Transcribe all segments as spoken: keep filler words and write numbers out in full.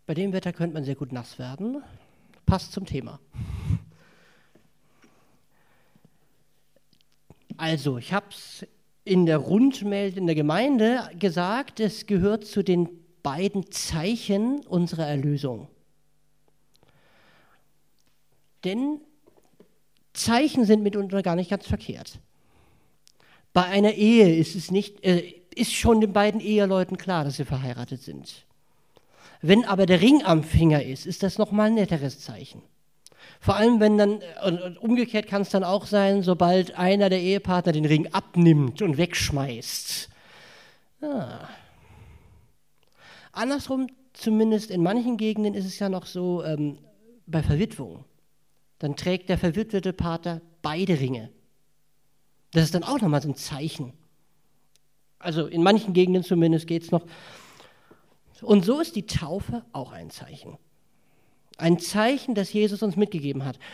Bei dem Wetter könnte man sehr gut nass werden. Passt zum Thema. Also, ich habe es in der Rundmeldung in der Gemeinde gesagt, es gehört zu den beiden Zeichen unserer Erlösung. Denn Zeichen sind mitunter gar nicht ganz verkehrt. Bei einer Ehe ist es nicht, äh, ist schon den beiden Eheleuten klar, dass sie verheiratet sind. Wenn aber der Ring am Finger ist, ist das nochmal ein netteres Zeichen. Vor allem, wenn dann, und umgekehrt kann es dann auch sein, sobald einer der Ehepartner den Ring abnimmt und wegschmeißt. Ja. Andersrum, zumindest in manchen Gegenden, ist es ja noch so, ähm, bei Verwitwung. Dann trägt der verwitwete Partner beide Ringe. Das ist dann auch nochmal so ein Zeichen. Also in manchen Gegenden zumindest geht es noch. Und so ist die Taufe auch ein Zeichen. Ein Zeichen, das Jesus uns mitgegeben hat.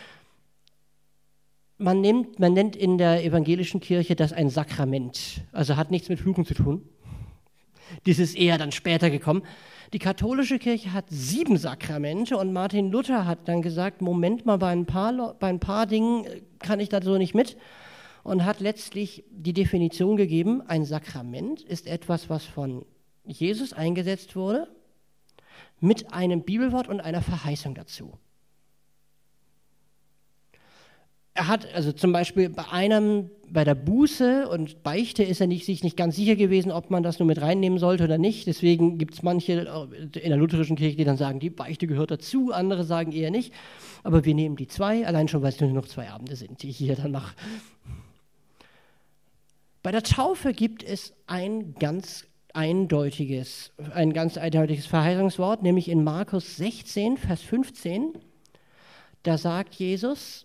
Man, nimmt, man nennt in der evangelischen Kirche das ein Sakrament. Also hat nichts mit Fluchen zu tun. Dies ist eher dann später gekommen. Die katholische Kirche hat sieben Sakramente und Martin Luther hat dann gesagt, Moment mal, bei ein paar, bei ein paar Dingen kann ich da so nicht mit. Und hat letztlich die Definition gegeben, ein Sakrament ist etwas, was von Jesus eingesetzt wurde, mit einem Bibelwort und einer Verheißung dazu. Er hat also zum Beispiel bei einem, bei der Buße und Beichte ist er nicht, sich nicht ganz sicher gewesen, ob man das nur mit reinnehmen sollte oder nicht. Deswegen gibt es manche in der lutherischen Kirche, die dann sagen, die Beichte gehört dazu, andere sagen eher nicht. Aber wir nehmen die zwei, allein schon, weil es nur noch zwei Abende sind, die ich hier dann mache. Bei der Taufe gibt es ein ganz eindeutiges, ein ganz eindeutiges Verheißungswort, nämlich in Markus sechzehn, Vers fünfzehn. Da sagt Jesus,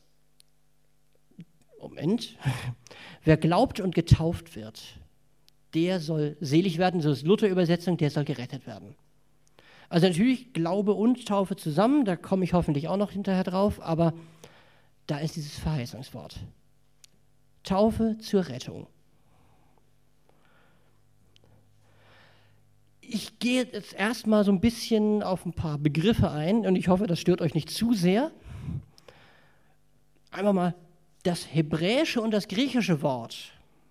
Moment, wer glaubt und getauft wird, der soll selig werden, so ist Luther-Übersetzung, der soll gerettet werden. Also natürlich Glaube und Taufe zusammen, da komme ich hoffentlich auch noch hinterher drauf, aber da ist dieses Verheißungswort. Taufe zur Rettung. Ich gehe jetzt erstmal so ein bisschen auf ein paar Begriffe ein und ich hoffe, das stört euch nicht zu sehr. Einmal mal das hebräische und das griechische Wort.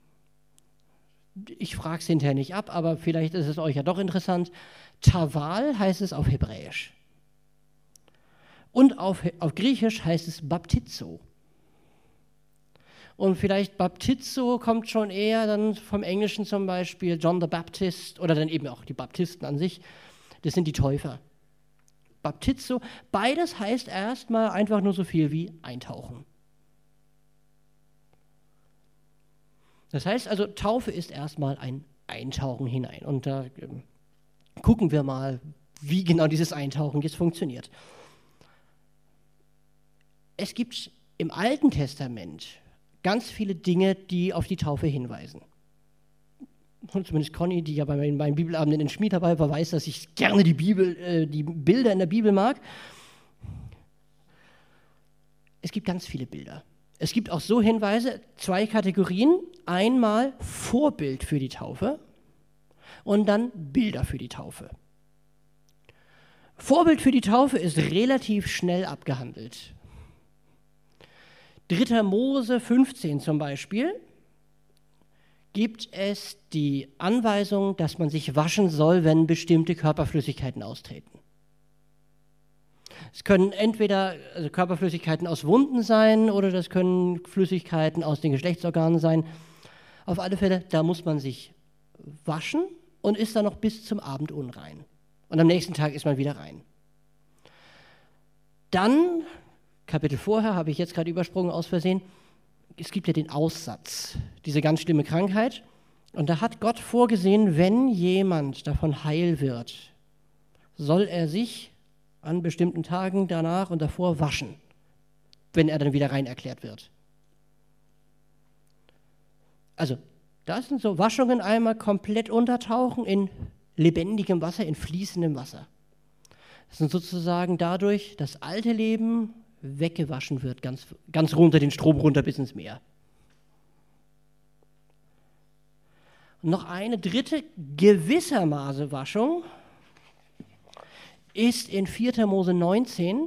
Ich frage es hinterher nicht ab, aber vielleicht ist es euch ja doch interessant. Taval heißt es auf Hebräisch. Und auf, auf Griechisch heißt es Baptizo. Und vielleicht Baptizo kommt schon eher dann vom Englischen zum Beispiel John the Baptist oder dann eben auch die Baptisten an sich. Das sind die Täufer. Baptizo, beides heißt erstmal einfach nur so viel wie eintauchen. Das heißt also, Taufe ist erstmal ein Eintauchen hinein. Und da ähm, gucken wir mal, wie genau dieses Eintauchen jetzt funktioniert. Es gibt im Alten Testament ganz viele Dinge, die auf die Taufe hinweisen. Und zumindest Conny, die ja bei meinen, meinen Bibelabenden in Schmied dabei war, weiß, dass ich gerne die Bibel, äh, die Bilder in der Bibel mag. Es gibt ganz viele Bilder. Es gibt auch so Hinweise, zwei Kategorien. Einmal Vorbild für die Taufe und dann Bilder für die Taufe. Vorbild für die Taufe ist relativ schnell abgehandelt. dritter Mose fünfzehn zum Beispiel gibt es die Anweisung, dass man sich waschen soll, wenn bestimmte Körperflüssigkeiten austreten. Es können entweder also Körperflüssigkeiten aus Wunden sein oder das können Flüssigkeiten aus den Geschlechtsorganen sein. Auf alle Fälle, da muss man sich waschen und ist dann noch bis zum Abend unrein. Und am nächsten Tag ist man wieder rein. Dann, Kapitel vorher, habe ich jetzt gerade übersprungen aus Versehen, es gibt ja den Aussatz, diese ganz schlimme Krankheit. Und da hat Gott vorgesehen, wenn jemand davon heil wird, soll er sich an bestimmten Tagen danach und davor waschen, wenn er dann wieder rein erklärt wird. Also, das sind so Waschungen, einmal komplett untertauchen in lebendigem Wasser, in fließendem Wasser. Das sind sozusagen dadurch das alte Leben weggewaschen wird, ganz, ganz runter, den Strom runter bis ins Meer. Und noch eine dritte gewissermaßen Waschung ist in vierter Mose neunzehn,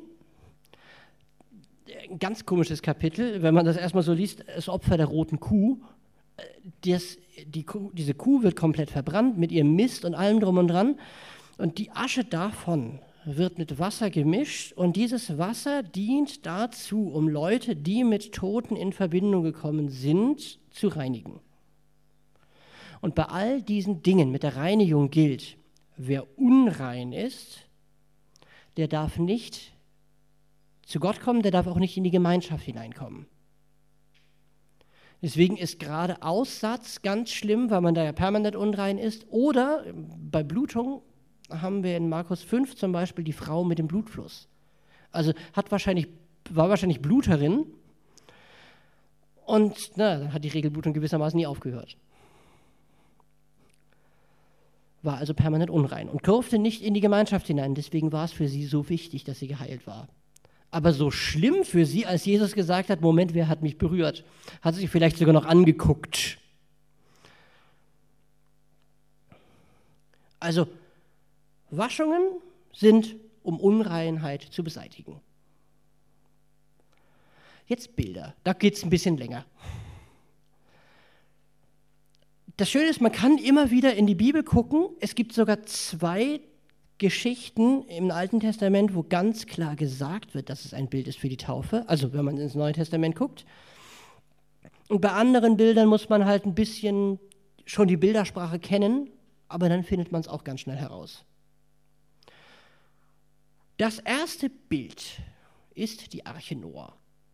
ein ganz komisches Kapitel, wenn man das erstmal so liest, das Opfer der roten Kuh. Das, die Kuh. Diese Kuh wird komplett verbrannt mit ihrem Mist und allem drum und dran. Und die Asche davon wird mit Wasser gemischt und dieses Wasser dient dazu, um Leute, die mit Toten in Verbindung gekommen sind, zu reinigen. Und bei all diesen Dingen mit der Reinigung gilt, wer unrein ist, der darf nicht zu Gott kommen, der darf auch nicht in die Gemeinschaft hineinkommen. Deswegen ist gerade Aussatz ganz schlimm, weil man da ja permanent unrein ist. Oder bei Blutung haben wir in Markus fünf zum Beispiel die Frau mit dem Blutfluss. Also hat wahrscheinlich, war wahrscheinlich Bluterin und na, dann hat die Regelblutung gewissermaßen nie aufgehört. War also permanent unrein und durfte nicht in die Gemeinschaft hinein. Deswegen war es für sie so wichtig, dass sie geheilt war. Aber so schlimm für sie, als Jesus gesagt hat, Moment, wer hat mich berührt? Hat sie sich vielleicht sogar noch angeguckt. Also Waschungen sind, um Unreinheit zu beseitigen. Jetzt Bilder, da geht es ein bisschen länger. Das Schöne ist, man kann immer wieder in die Bibel gucken. Es gibt sogar zwei Geschichten im Alten Testament, wo ganz klar gesagt wird, dass es ein Bild ist für die Taufe. Also wenn man ins Neue Testament guckt. Und bei anderen Bildern muss man halt ein bisschen schon die Bildersprache kennen, aber dann findet man es auch ganz schnell heraus. Das erste Bild ist die Arche Noah.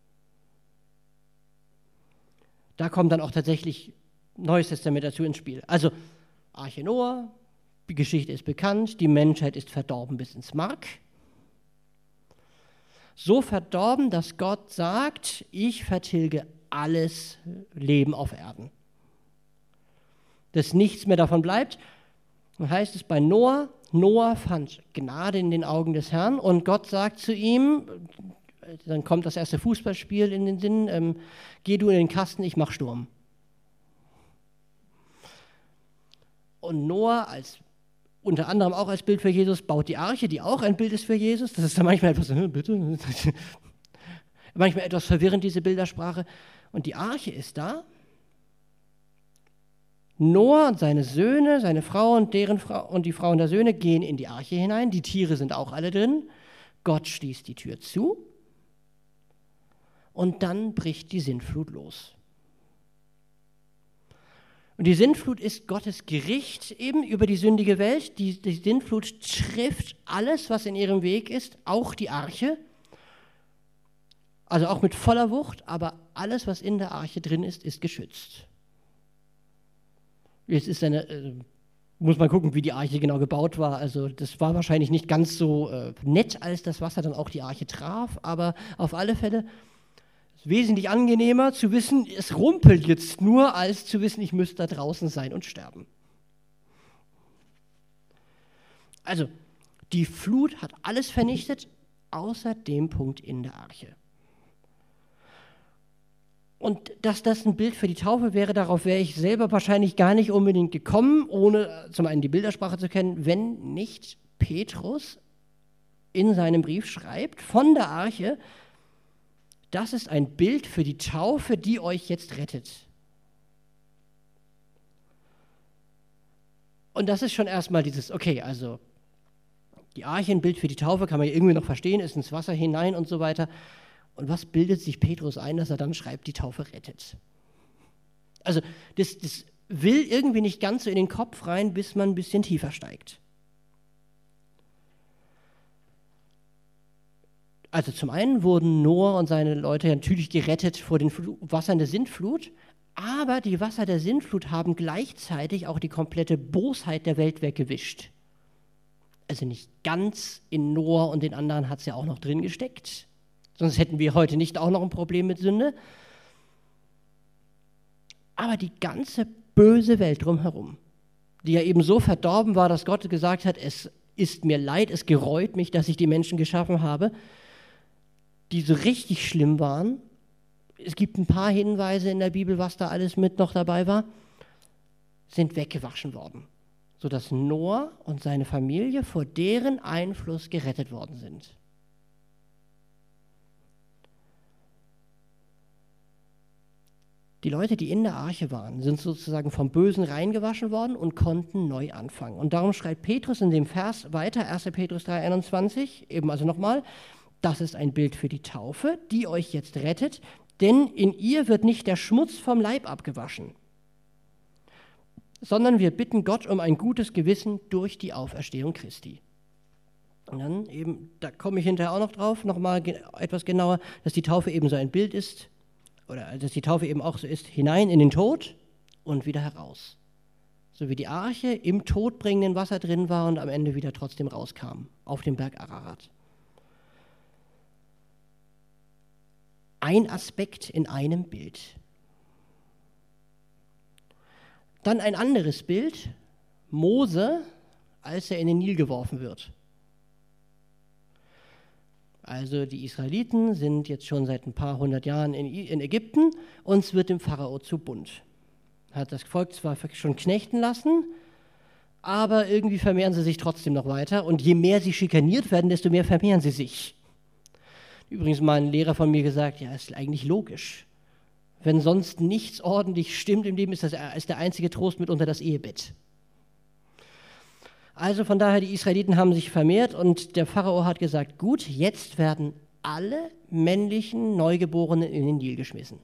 Da kommt dann auch tatsächlich Neues Testament dazu ins Spiel. Also Arche Noah, die Geschichte ist bekannt, die Menschheit ist verdorben bis ins Mark. So verdorben, dass Gott sagt, ich vertilge alles Leben auf Erden. Dass nichts mehr davon bleibt. Dann heißt es bei Noah, Noah fand Gnade in den Augen des Herrn und Gott sagt zu ihm, dann kommt das erste Fußballspiel in den Sinn, ähm, geh du in den Kasten, ich mach Sturm. Und Noah, als, unter anderem auch als Bild für Jesus, baut die Arche, die auch ein Bild ist für Jesus. Das ist dann manchmal etwas, bitte, manchmal etwas verwirrend, diese Bildersprache. Und die Arche ist da. Noah und seine Söhne, seine Frau und, deren Frau und die Frauen der Söhne gehen in die Arche hinein. Die Tiere sind auch alle drin. Gott schließt die Tür zu. Und dann bricht die Sintflut los. Und die Sintflut ist Gottes Gericht eben über die sündige Welt. Die, die Sintflut trifft alles, was in ihrem Weg ist, auch die Arche. Also auch mit voller Wucht, aber alles, was in der Arche drin ist, ist geschützt. Jetzt ist eine, äh, muss man gucken, wie die Arche genau gebaut war. Also das war wahrscheinlich nicht ganz so äh, nett, als das Wasser dann auch die Arche traf, aber auf alle Fälle ist wesentlich angenehmer zu wissen, es rumpelt jetzt nur, als zu wissen, ich müsste da draußen sein und sterben. Also die Flut hat alles vernichtet, außer dem Punkt in der Arche. Und dass das ein Bild für die Taufe wäre, darauf wäre ich selber wahrscheinlich gar nicht unbedingt gekommen, ohne zum einen die Bildersprache zu kennen, wenn nicht Petrus in seinem Brief schreibt, von der Arche, das ist ein Bild für die Taufe, die euch jetzt rettet. Und das ist schon erstmal dieses, okay, also die Arche, ein Bild für die Taufe, kann man ja irgendwie noch verstehen, ist ins Wasser hinein und so weiter. Und was bildet sich Petrus ein, dass er dann schreibt, die Taufe rettet? Also das, das will irgendwie nicht ganz so in den Kopf rein, bis man ein bisschen tiefer steigt. Also zum einen wurden Noah und seine Leute natürlich gerettet vor den Fl- Wassern der Sintflut, aber die Wasser der Sintflut haben gleichzeitig auch die komplette Bosheit der Welt weggewischt. Also nicht ganz, in Noah und den anderen hat es ja auch noch drin gesteckt. Sonst hätten wir heute nicht auch noch ein Problem mit Sünde. Aber die ganze böse Welt drumherum, die ja eben so verdorben war, dass Gott gesagt hat, es ist mir leid, es gereut mich, dass ich die Menschen geschaffen habe, die so richtig schlimm waren. Es gibt ein paar Hinweise in der Bibel, was da alles mit noch dabei war, sind weggewaschen worden. sodass Noah und seine Familie vor deren Einfluss gerettet worden sind. Die Leute, die in der Arche waren, sind sozusagen vom Bösen reingewaschen worden und konnten neu anfangen. Und darum schreibt Petrus in dem Vers weiter, erster Petrus drei einundzwanzig, eben also nochmal, das ist ein Bild für die Taufe, die euch jetzt rettet, denn in ihr wird nicht der Schmutz vom Leib abgewaschen, sondern wir bitten Gott um ein gutes Gewissen durch die Auferstehung Christi. Und dann eben, da komme ich hinterher auch noch drauf, nochmal ge- etwas genauer, dass die Taufe eben so ein Bild ist, oder dass die Taufe eben auch so ist, hinein in den Tod und wieder heraus. So wie die Arche im todbringenden Wasser drin war und am Ende wieder trotzdem rauskam, auf dem Berg Ararat. Ein Aspekt in einem Bild. Dann ein anderes Bild, Mose, als er in den Nil geworfen wird. Also die Israeliten sind jetzt schon seit ein paar hundert Jahren in, in Ägypten und es wird dem Pharao zu bunt. Hat das Volk zwar schon knechten lassen, aber irgendwie vermehren sie sich trotzdem noch weiter und je mehr sie schikaniert werden, desto mehr vermehren sie sich. Übrigens mal ein Lehrer von mir gesagt, ja, ist eigentlich logisch. Wenn sonst nichts ordentlich stimmt im Leben, ist das ist der einzige Trost mitunter das Ehebett. Also von daher, die Israeliten haben sich vermehrt und der Pharao hat gesagt, gut, jetzt werden alle männlichen Neugeborenen in den Nil geschmissen.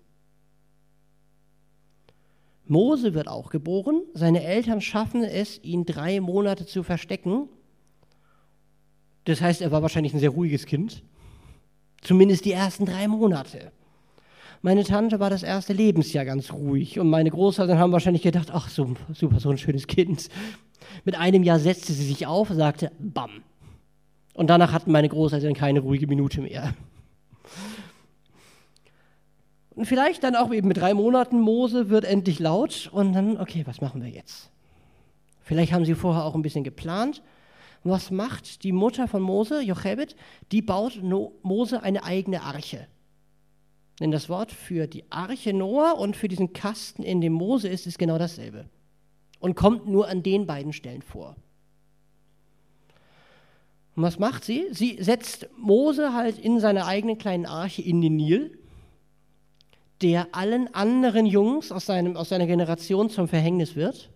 Mose wird auch geboren, seine Eltern schaffen es, ihn drei Monate zu verstecken. Das heißt, er war wahrscheinlich ein sehr ruhiges Kind, zumindest die ersten drei Monate. Meine Tante war das erste Lebensjahr ganz ruhig und meine Großeltern haben wahrscheinlich gedacht, ach so, super, so ein schönes Kind. Mit einem Jahr setzte sie sich auf und sagte, bam. Und danach hatten meine Großeltern keine ruhige Minute mehr. Und vielleicht dann auch eben mit drei Monaten, Mose wird endlich laut und dann, okay, was machen wir jetzt? Vielleicht haben sie vorher auch ein bisschen geplant. Was macht die Mutter von Mose, Jochebed? Die baut no- Mose eine eigene Arche. Denn das Wort für die Arche Noah und für diesen Kasten, in dem Mose ist, ist genau dasselbe. Und kommt nur an den beiden Stellen vor. Und was macht sie? Sie setzt Mose halt in seiner eigenen kleinen Arche in den Nil, der allen anderen Jungs aus, seinem, aus seiner Generation zum Verhängnis wird.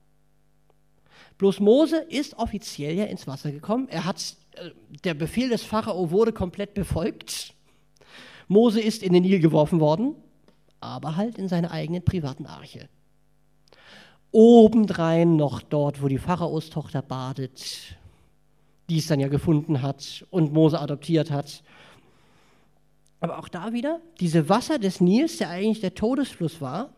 Bloß Mose ist offiziell ja ins Wasser gekommen. Er hat, der Befehl des Pharao wurde komplett befolgt. Mose ist in den Nil geworfen worden, aber halt in seiner eigenen privaten Arche. Obendrein noch dort, wo die Pharaos Tochter badet, die es dann ja gefunden hat und Mose adoptiert hat. Aber auch da wieder, diese Wasser des Nils, der eigentlich der Todesfluss war,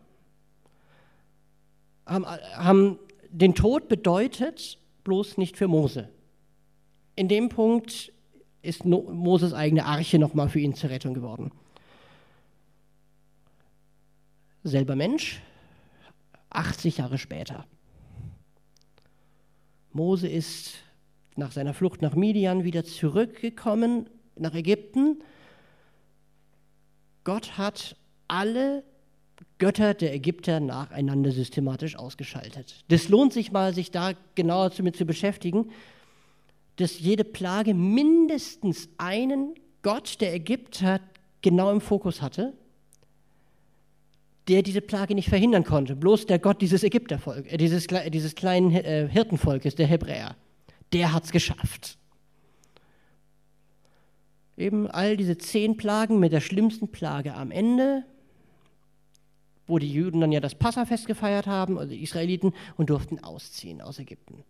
haben, haben den Tod bedeutet, bloß nicht für Mose. In dem Punkt ist no- Moses eigene Arche nochmal für ihn zur Rettung geworden. Selber Mensch, achtzig Jahre später. Mose ist nach seiner Flucht nach Midian wieder zurückgekommen nach Ägypten. Gott hat alle Götter der Ägypter nacheinander systematisch ausgeschaltet. Das lohnt sich mal, sich da genauer damit zu beschäftigen, dass jede Plage mindestens einen Gott der Ägypter genau im Fokus hatte, der diese Plage nicht verhindern konnte. Bloß der Gott dieses Ägyptervolk, äh, dieses, dieses kleinen äh, Hirtenvolkes, der Hebräer, der hat es geschafft. Eben all diese zehn Plagen mit der schlimmsten Plage am Ende, wo die Juden dann ja das Passafest gefeiert haben, also die Israeliten, und durften ausziehen aus Ägypten.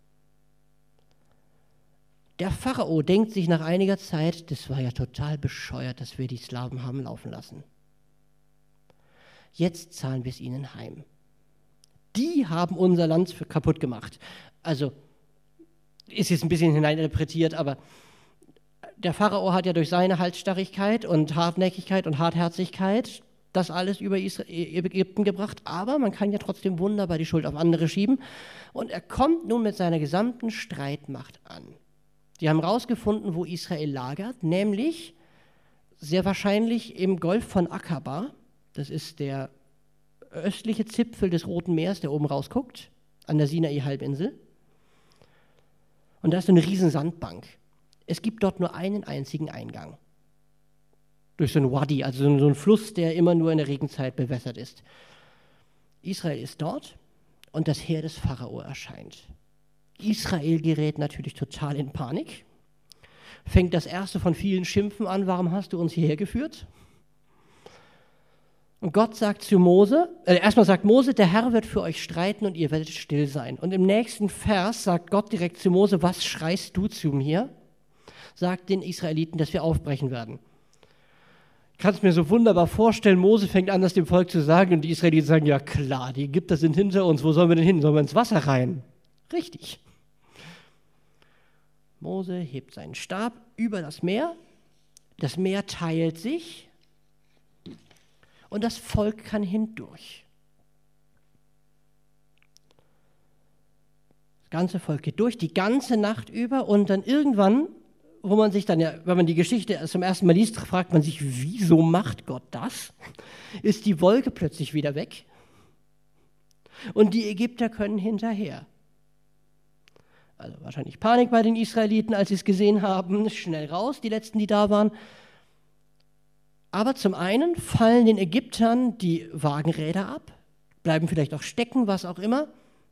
Der Pharao denkt sich nach einiger Zeit, das war ja total bescheuert, dass wir die Sklaven haben laufen lassen. Jetzt zahlen wir es ihnen heim. Die haben unser Land kaputt gemacht. Also ist jetzt ein bisschen hineininterpretiert, aber der Pharao hat ja durch seine Halsstarrigkeit und Hartnäckigkeit und Hartherzigkeit das alles über Ägypten gebracht, aber man kann ja trotzdem wunderbar die Schuld auf andere schieben. Und er kommt nun mit seiner gesamten Streitmacht an. Die haben herausgefunden, wo Israel lagert, nämlich sehr wahrscheinlich im Golf von Akaba. Das ist der östliche Zipfel des Roten Meeres, der oben rausguckt. an der Sinai-Halbinsel. Und da ist so eine riesen Sandbank. Es gibt dort nur einen einzigen Eingang. Durch so einen Wadi, also so einen Fluss, der immer nur in der Regenzeit bewässert ist. Israel ist dort und das Heer des Pharao erscheint. Israel gerät natürlich total in Panik. Fängt das erste von vielen Schimpfen an, warum hast du uns hierher geführt? Und Gott sagt zu Mose, äh, erstmal sagt Mose, der Herr wird für euch streiten und ihr werdet still sein. Und im nächsten Vers sagt Gott direkt zu Mose, was schreist du zu mir? Sagt den Israeliten, dass wir aufbrechen werden. Ich kann es mir so wunderbar vorstellen, Mose fängt an, das dem Volk zu sagen und die Israeliten sagen, ja klar, die Ägypter sind hinter uns, wo sollen wir denn hin? Sollen wir ins Wasser rein? Richtig. Mose hebt seinen Stab über das Meer, das Meer teilt sich und das Volk kann hindurch. Das ganze Volk geht durch, die ganze Nacht über und dann irgendwann, wo man sich dann ja, wenn man die Geschichte zum ersten Mal liest, fragt man sich, wieso macht Gott das? Ist die Wolke plötzlich wieder weg und die Ägypter können hinterher. Also wahrscheinlich Panik bei den Israeliten, als sie es gesehen haben, schnell raus, die letzten, die da waren. Aber zum einen fallen den Ägyptern die Wagenräder ab, bleiben vielleicht auch stecken, was auch immer.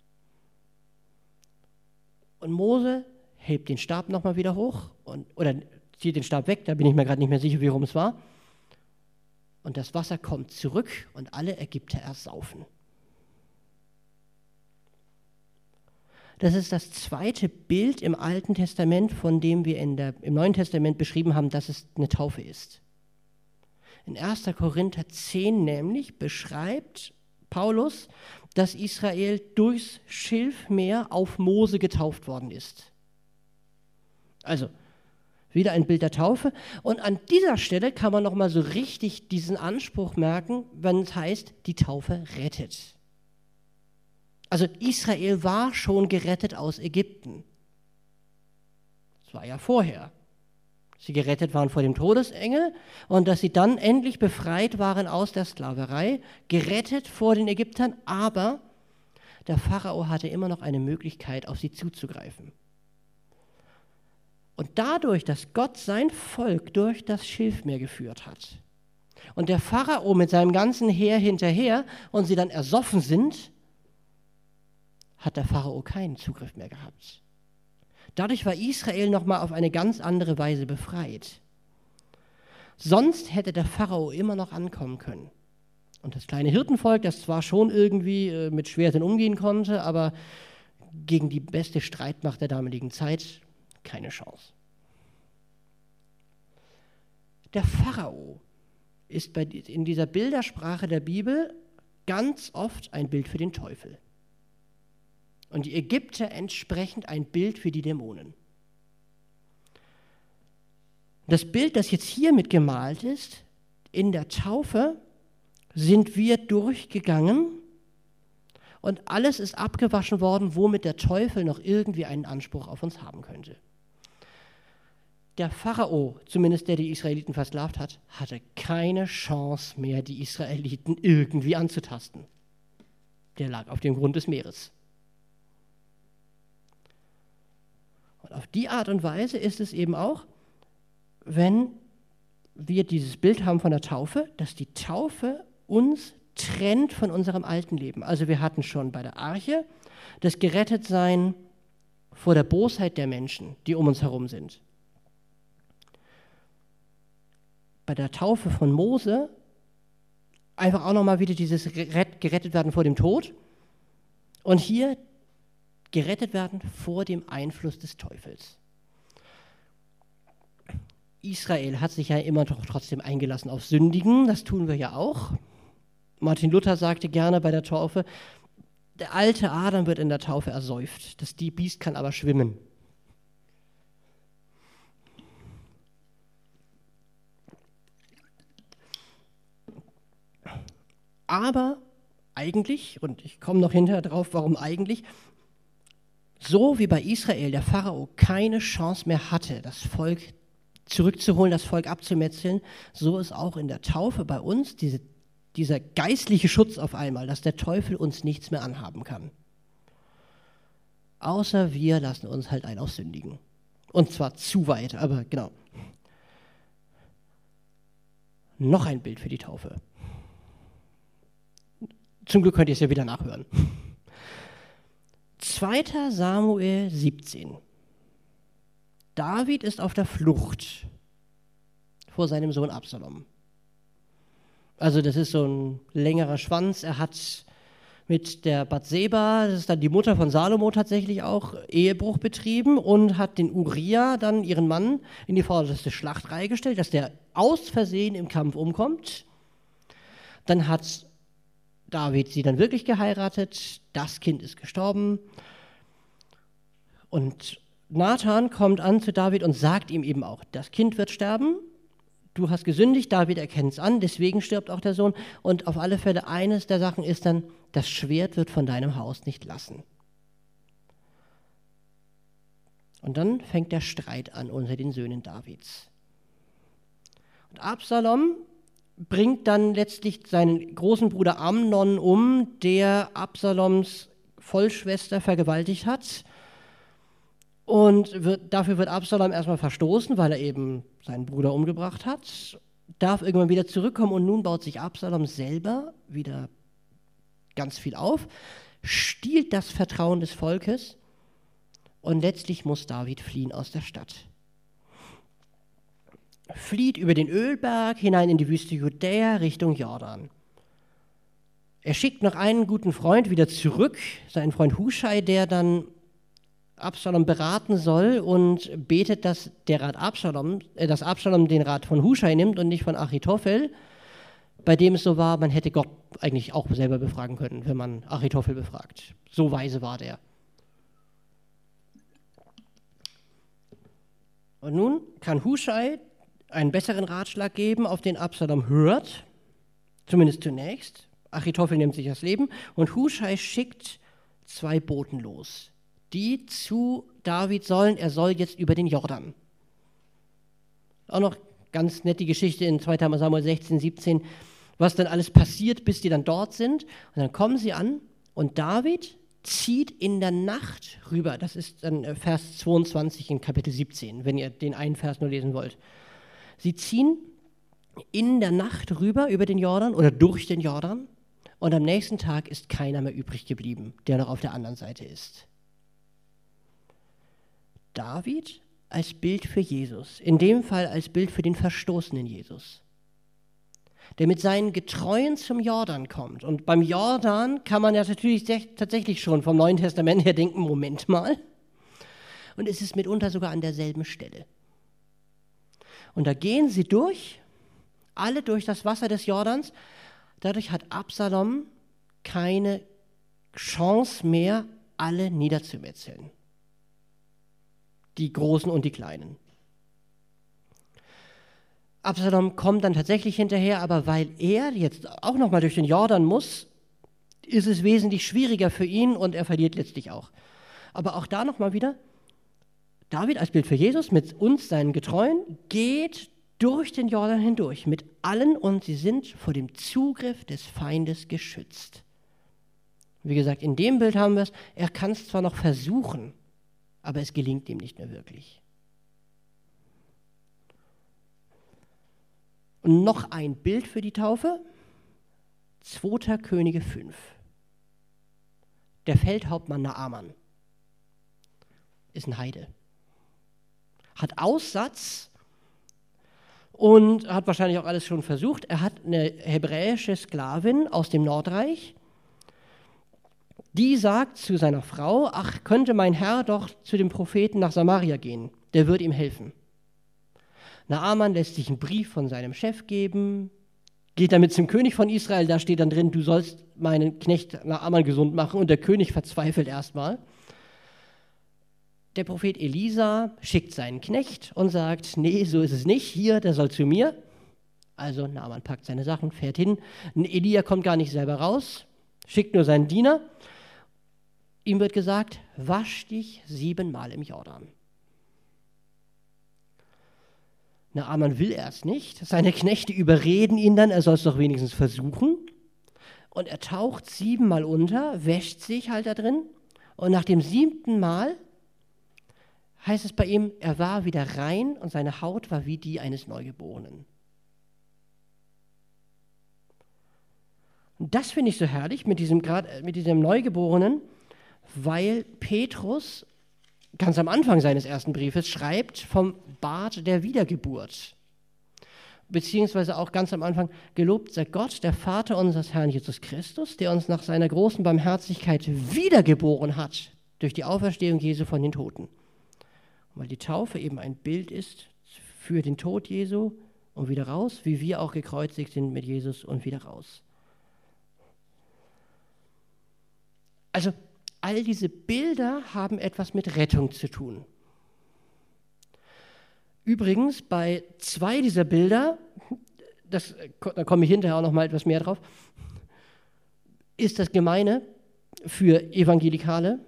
Und Mose hebt den Stab nochmal wieder hoch und, oder zieht den Stab weg, da bin ich mir gerade nicht mehr sicher, wie rum es war. Und das Wasser kommt zurück und alle Ägypter ersaufen. Das ist das zweite Bild im Alten Testament, von dem wir in der, im Neuen Testament beschrieben haben, dass es eine Taufe ist. In erster Korinther zehn nämlich beschreibt Paulus, dass Israel durchs Schilfmeer auf Mose getauft worden ist. Also wieder ein Bild der Taufe. Und an dieser Stelle kann man nochmal so richtig diesen Anspruch merken, wenn es heißt, die Taufe rettet. Also Israel war schon gerettet aus Ägypten. Das war ja vorher. Sie gerettet waren vor dem Todesengel und dass sie dann endlich befreit waren aus der Sklaverei, gerettet vor den Ägyptern, aber der Pharao hatte immer noch eine Möglichkeit, auf sie zuzugreifen. Und dadurch, dass Gott sein Volk durch das Schilfmeer geführt hat und der Pharao mit seinem ganzen Heer hinterher und sie dann ersoffen sind, hat der Pharao keinen Zugriff mehr gehabt. Dadurch war Israel nochmal auf eine ganz andere Weise befreit. Sonst hätte der Pharao immer noch ankommen können. Und das kleine Hirtenvolk, das zwar schon irgendwie äh, mit Schwertern umgehen konnte, aber gegen die beste Streitmacht der damaligen Zeit keine Chance. Der Pharao ist bei, in dieser Bildersprache der Bibel ganz oft ein Bild für den Teufel. Und die Ägypter entsprechend ein Bild für die Dämonen. Das Bild, das jetzt hier mitgemalt ist, in der Taufe sind wir durchgegangen und alles ist abgewaschen worden, womit der Teufel noch irgendwie einen Anspruch auf uns haben könnte. Der Pharao, zumindest der die Israeliten versklavt hat, hatte keine Chance mehr, die Israeliten irgendwie anzutasten. Der lag auf dem Grund des Meeres. Und auf die Art und Weise ist es eben auch, wenn wir dieses Bild haben von der Taufe, dass die Taufe uns trennt von unserem alten Leben. Also wir hatten schon bei der Arche das Gerettetsein vor der Bosheit der Menschen, die um uns herum sind. Bei der Taufe von Mose einfach auch nochmal wieder dieses gerettet werden vor dem Tod und hier gerettet werden vor dem Einfluss des Teufels. Israel hat sich ja immer doch trotzdem eingelassen auf Sündigen, das tun wir ja auch. Martin Luther sagte gerne bei der Taufe, der alte Adam wird in der Taufe ersäuft, das die Biest kann aber schwimmen. Aber eigentlich, und ich komme noch hinterher drauf, warum eigentlich, so wie bei Israel der Pharao keine Chance mehr hatte, das Volk zurückzuholen, das Volk abzumetzeln, so ist auch in der Taufe bei uns diese, dieser geistliche Schutz auf einmal, dass der Teufel uns nichts mehr anhaben kann. außer wir lassen uns halt ein aussündigen. Und zwar zu weit, aber genau. Noch ein Bild für die Taufe. Zum Glück könnt ihr es ja wieder nachhören. zweiter Samuel siebzehn. David ist auf der Flucht vor seinem Sohn Absalom. Also das ist so ein längerer Schwanz. Er hat mit der Bathseba, das ist dann die Mutter von Salomo tatsächlich auch, Ehebruch betrieben und hat den Uriah, dann ihren Mann, in die vorderste Schlachtreihe gestellt, dass der aus Versehen im Kampf umkommt. Dann hat David sie dann wirklich geheiratet, das Kind ist gestorben und Nathan kommt an zu David und sagt ihm eben auch, das Kind wird sterben, du hast gesündigt, David erkennt es an, deswegen stirbt auch der Sohn. Und auf alle Fälle eines der Sachen ist dann, das Schwert wird von deinem Haus nicht lassen. Und dann fängt der Streit an unter den Söhnen Davids. Und Absalom bringt dann letztlich seinen großen Bruder Amnon um, der Absaloms Vollschwester vergewaltigt hat. Und wird, dafür wird Absalom erstmal verstoßen, weil er eben seinen Bruder umgebracht hat, darf irgendwann wieder zurückkommen und nun baut sich Absalom selber wieder ganz viel auf, stiehlt das Vertrauen des Volkes und letztlich muss David fliehen aus der Stadt. Flieht über den Ölberg hinein in die Wüste Judäa Richtung Jordan. Er schickt noch einen guten Freund wieder zurück, seinen Freund Huschai, der dann Absalom beraten soll und betet, dass der Rat Absalom, äh, dass Absalom den Rat von Huschai nimmt und nicht von Achitophel, bei dem es so war, man hätte Gott eigentlich auch selber befragen können, wenn man Achitophel befragt. So weise war der. Und nun kann Huschai einen besseren Ratschlag geben, auf den Absalom hört, zumindest zunächst. Achitophel nimmt sich das Leben und Huschai schickt zwei Boten los, die zu David sollen, er soll jetzt über den Jordan. Auch noch ganz nett die Geschichte in zweiter Samuel sechzehn, siebzehn, was dann alles passiert, bis die dann dort sind. Und dann kommen sie an und David zieht in der Nacht rüber. Das ist dann Vers zweiundzwanzig in Kapitel siebzehn, wenn ihr den einen Vers nur lesen wollt. Sie ziehen in der Nacht rüber über den Jordan oder durch den Jordan und am nächsten Tag ist keiner mehr übrig geblieben, der noch auf der anderen Seite ist. David als Bild für Jesus, in dem Fall als Bild für den verstoßenen Jesus, der mit seinen Getreuen zum Jordan kommt. Und beim Jordan kann man ja natürlich tatsächlich schon vom Neuen Testament her denken, Moment mal. Und es ist mitunter sogar an derselben Stelle. Und da gehen sie durch, alle durch das Wasser des Jordans. Dadurch hat Absalom keine Chance mehr, alle niederzumetzeln. Die Großen und die Kleinen. Absalom kommt dann tatsächlich hinterher, aber weil er jetzt auch nochmal durch den Jordan muss, ist es wesentlich schwieriger für ihn und er verliert letztlich auch. Aber auch da nochmal wieder, David als Bild für Jesus mit uns, seinen Getreuen, geht durch den Jordan hindurch mit allen und sie sind vor dem Zugriff des Feindes geschützt. Wie gesagt, in dem Bild haben wir es, er kann es zwar noch versuchen, aber es gelingt ihm nicht mehr wirklich. Und noch ein Bild für die Taufe, zweiter Könige fünf. Der Feldhauptmann Naaman ist ein Heide. Hat Aussatz und hat wahrscheinlich auch alles schon versucht. Er hat eine hebräische Sklavin aus dem Nordreich, die sagt zu seiner Frau, ach, könnte mein Herr doch zu dem Propheten nach Samaria gehen, der wird ihm helfen. Naaman lässt sich einen Brief von seinem Chef geben, geht damit zum König von Israel, da steht dann drin, du sollst meinen Knecht Naaman gesund machen und der König verzweifelt erstmal. Der Prophet Elisa schickt seinen Knecht und sagt, nee, so ist es nicht, hier, der soll zu mir. Also Naaman packt seine Sachen, fährt hin. Elia kommt gar nicht selber raus, schickt nur seinen Diener. Ihm wird gesagt, wasch dich siebenmal im Jordan. Naaman will erst nicht. Seine Knechte überreden ihn dann, er soll es doch wenigstens versuchen. Und er taucht siebenmal unter, wäscht sich halt da drin Und nach dem siebten Mal heißt es bei ihm, er war wieder rein und seine Haut war wie die eines Neugeborenen. Und das finde ich so herrlich mit diesem, mit diesem Neugeborenen, weil Petrus ganz am Anfang seines ersten Briefes schreibt vom Bad der Wiedergeburt. Beziehungsweise auch ganz am Anfang, gelobt sei Gott, der Vater unseres Herrn Jesus Christus, der uns nach seiner großen Barmherzigkeit wiedergeboren hat durch die Auferstehung Jesu von den Toten. Und weil die Taufe eben ein Bild ist für den Tod Jesu und wieder raus, wie wir auch gekreuzigt sind mit Jesus und wieder raus. Also all diese Bilder haben etwas mit Rettung zu tun. Übrigens, bei zwei dieser Bilder, das, da komme ich hinterher auch noch mal etwas mehr drauf, ist das Gemeine für Evangelikale,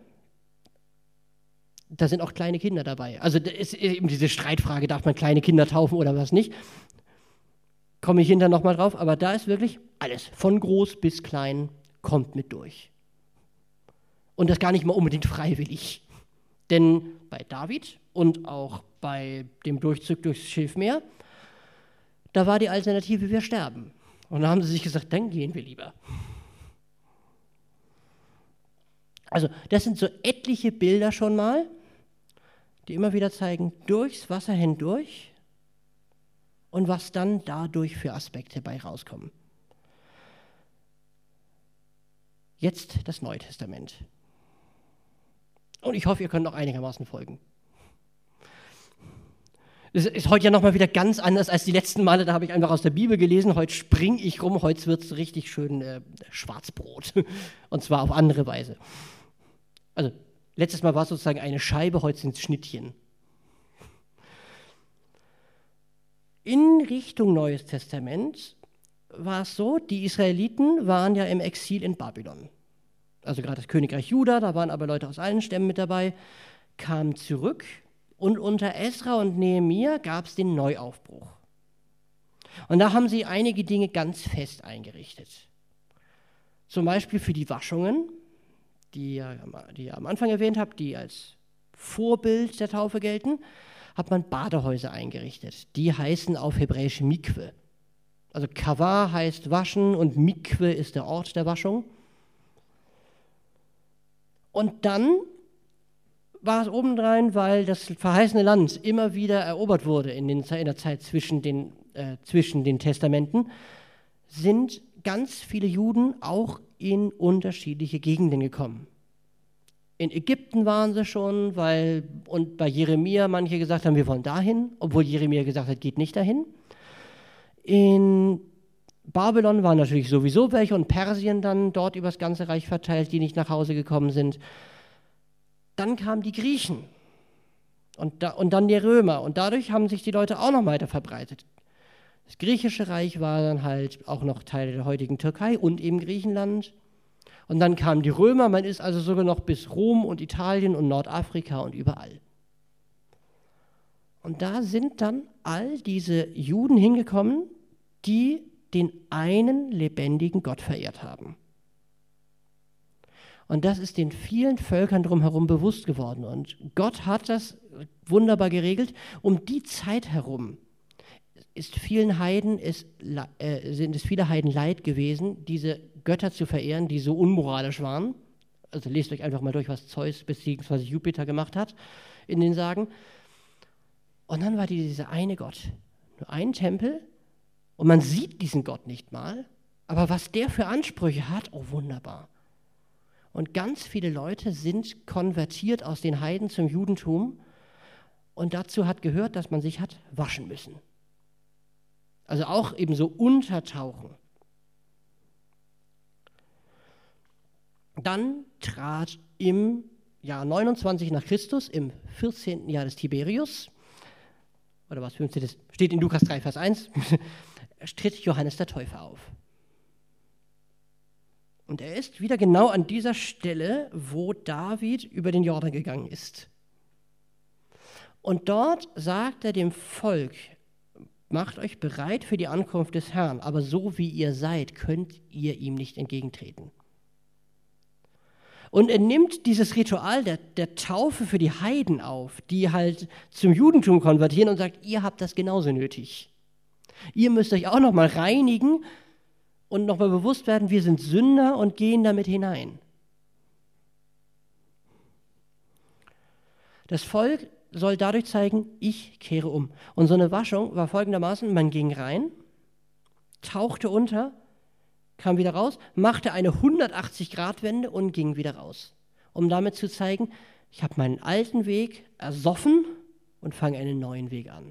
da sind auch kleine Kinder dabei. Also da ist eben diese Streitfrage, darf man kleine Kinder taufen oder was nicht, komme ich hinterher noch mal drauf, aber da ist wirklich alles, von groß bis klein, kommt mit durch. Und das gar nicht mal unbedingt freiwillig. Denn bei David und auch bei dem Durchzug durchs Schilfmeer, da war die Alternative, wir sterben. Und da haben sie sich gesagt, dann gehen wir lieber. Also das sind so etliche Bilder schon mal, die immer wieder zeigen, durchs Wasser hindurch und was dann dadurch für Aspekte bei rauskommen. Jetzt das Neue Testament. Und ich hoffe, ihr könnt noch einigermaßen folgen. Es ist heute ja nochmal wieder ganz anders als die letzten Male, da habe ich einfach aus der Bibel gelesen, heute springe ich rum, heute wird es richtig schön äh, Schwarzbrot. Und zwar auf andere Weise. Also, letztes Mal war es sozusagen eine Scheibe, heute sind es Schnittchen. In Richtung Neues Testament war es so, die Israeliten waren ja im Exil in Babylon. Also gerade das Königreich Juda, da waren aber Leute aus allen Stämmen mit dabei, kamen zurück und unter Esra und Nehemia gab es den Neuaufbruch. Und da haben sie einige Dinge ganz fest eingerichtet. Zum Beispiel für die Waschungen, die, die ihr am Anfang erwähnt habt, die als Vorbild der Taufe gelten, hat man Badehäuser eingerichtet. Die heißen auf Hebräisch Mikwe. Also Kavah heißt waschen und Mikwe ist der Ort der Waschung. Und dann war es obendrein, weil das verheißene Land immer wieder erobert wurde in, den, in der Zeit zwischen den, äh, zwischen den Testamenten, sind ganz viele Juden auch in unterschiedliche Gegenden gekommen. In Ägypten waren sie schon, weil, und bei Jeremia manche gesagt haben, wir wollen dahin, obwohl Jeremia gesagt hat, geht nicht dahin. In Babylon waren natürlich sowieso welche und Persien dann dort über das ganze Reich verteilt, die nicht nach Hause gekommen sind. Dann kamen die Griechen und, da, und dann die Römer und dadurch haben sich die Leute auch noch weiter verbreitet. Das griechische Reich war dann halt auch noch Teil der heutigen Türkei und eben Griechenland. Und dann kamen die Römer, man ist also sogar noch bis Rom und Italien und Nordafrika und überall. Und da sind dann all diese Juden hingekommen, die den einen lebendigen Gott verehrt haben. Und das ist den vielen Völkern drumherum bewusst geworden. Und Gott hat das wunderbar geregelt. Um die Zeit herum ist vielen Heiden, ist, äh, sind es viele Heiden leid gewesen, diese Götter zu verehren, die so unmoralisch waren. Also lest euch einfach mal durch, was Zeus bzw. Jupiter gemacht hat in den Sagen. Und dann war dieser eine Gott, nur ein Tempel, und man sieht diesen Gott nicht mal, aber was der für Ansprüche hat, oh wunderbar. Und ganz viele Leute sind konvertiert aus den Heiden zum Judentum und dazu hat gehört, dass man sich hat waschen müssen. Also auch eben so untertauchen. Dann trat im Jahr neunundzwanzig nach Christus, im vierzehnten Jahr des Tiberius, oder was fünfzehnten steht in Lukas drei, Vers eins, tritt Johannes der Täufer auf. Und er ist wieder genau an dieser Stelle, wo David über den Jordan gegangen ist. Und dort sagt er dem Volk, macht euch bereit für die Ankunft des Herrn, aber so wie ihr seid, könnt ihr ihm nicht entgegentreten. Und er nimmt dieses Ritual der, der Taufe für die Heiden auf, die halt zum Judentum konvertieren und sagt, ihr habt das genauso nötig. Ihr müsst euch auch nochmal reinigen und nochmal bewusst werden, wir sind Sünder und gehen damit hinein. Das Volk soll dadurch zeigen, ich kehre um. Und so eine Waschung war folgendermaßen, man ging rein, tauchte unter, kam wieder raus, machte eine hundertachtzig-Grad-Wende und ging wieder raus, um damit zu zeigen, ich habe meinen alten Weg ersoffen und fange einen neuen Weg an.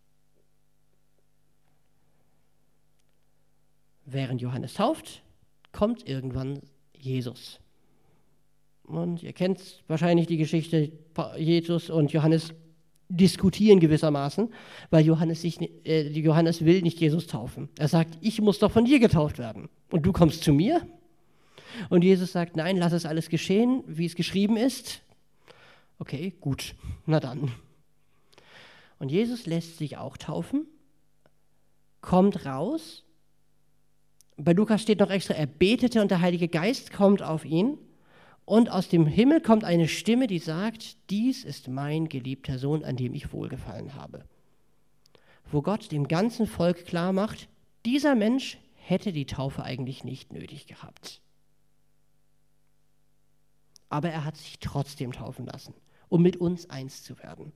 Während Johannes tauft, kommt irgendwann Jesus. Und ihr kennt wahrscheinlich die Geschichte, Jesus und Johannes diskutieren gewissermaßen, weil Johannes, sich, äh, Johannes will nicht Jesus taufen. Er sagt, ich muss doch von dir getauft werden und du kommst zu mir? Und Jesus sagt, nein, lass es alles geschehen, wie es geschrieben ist. Okay, gut, na dann. Und Jesus lässt sich auch taufen, kommt raus. Bei Lukas steht noch extra, er betete und der Heilige Geist kommt auf ihn. Und aus dem Himmel kommt eine Stimme, die sagt, dies ist mein geliebter Sohn, an dem ich wohlgefallen habe. Wo Gott dem ganzen Volk klar macht, dieser Mensch hätte die Taufe eigentlich nicht nötig gehabt. Aber er hat sich trotzdem taufen lassen, um mit uns eins zu werden.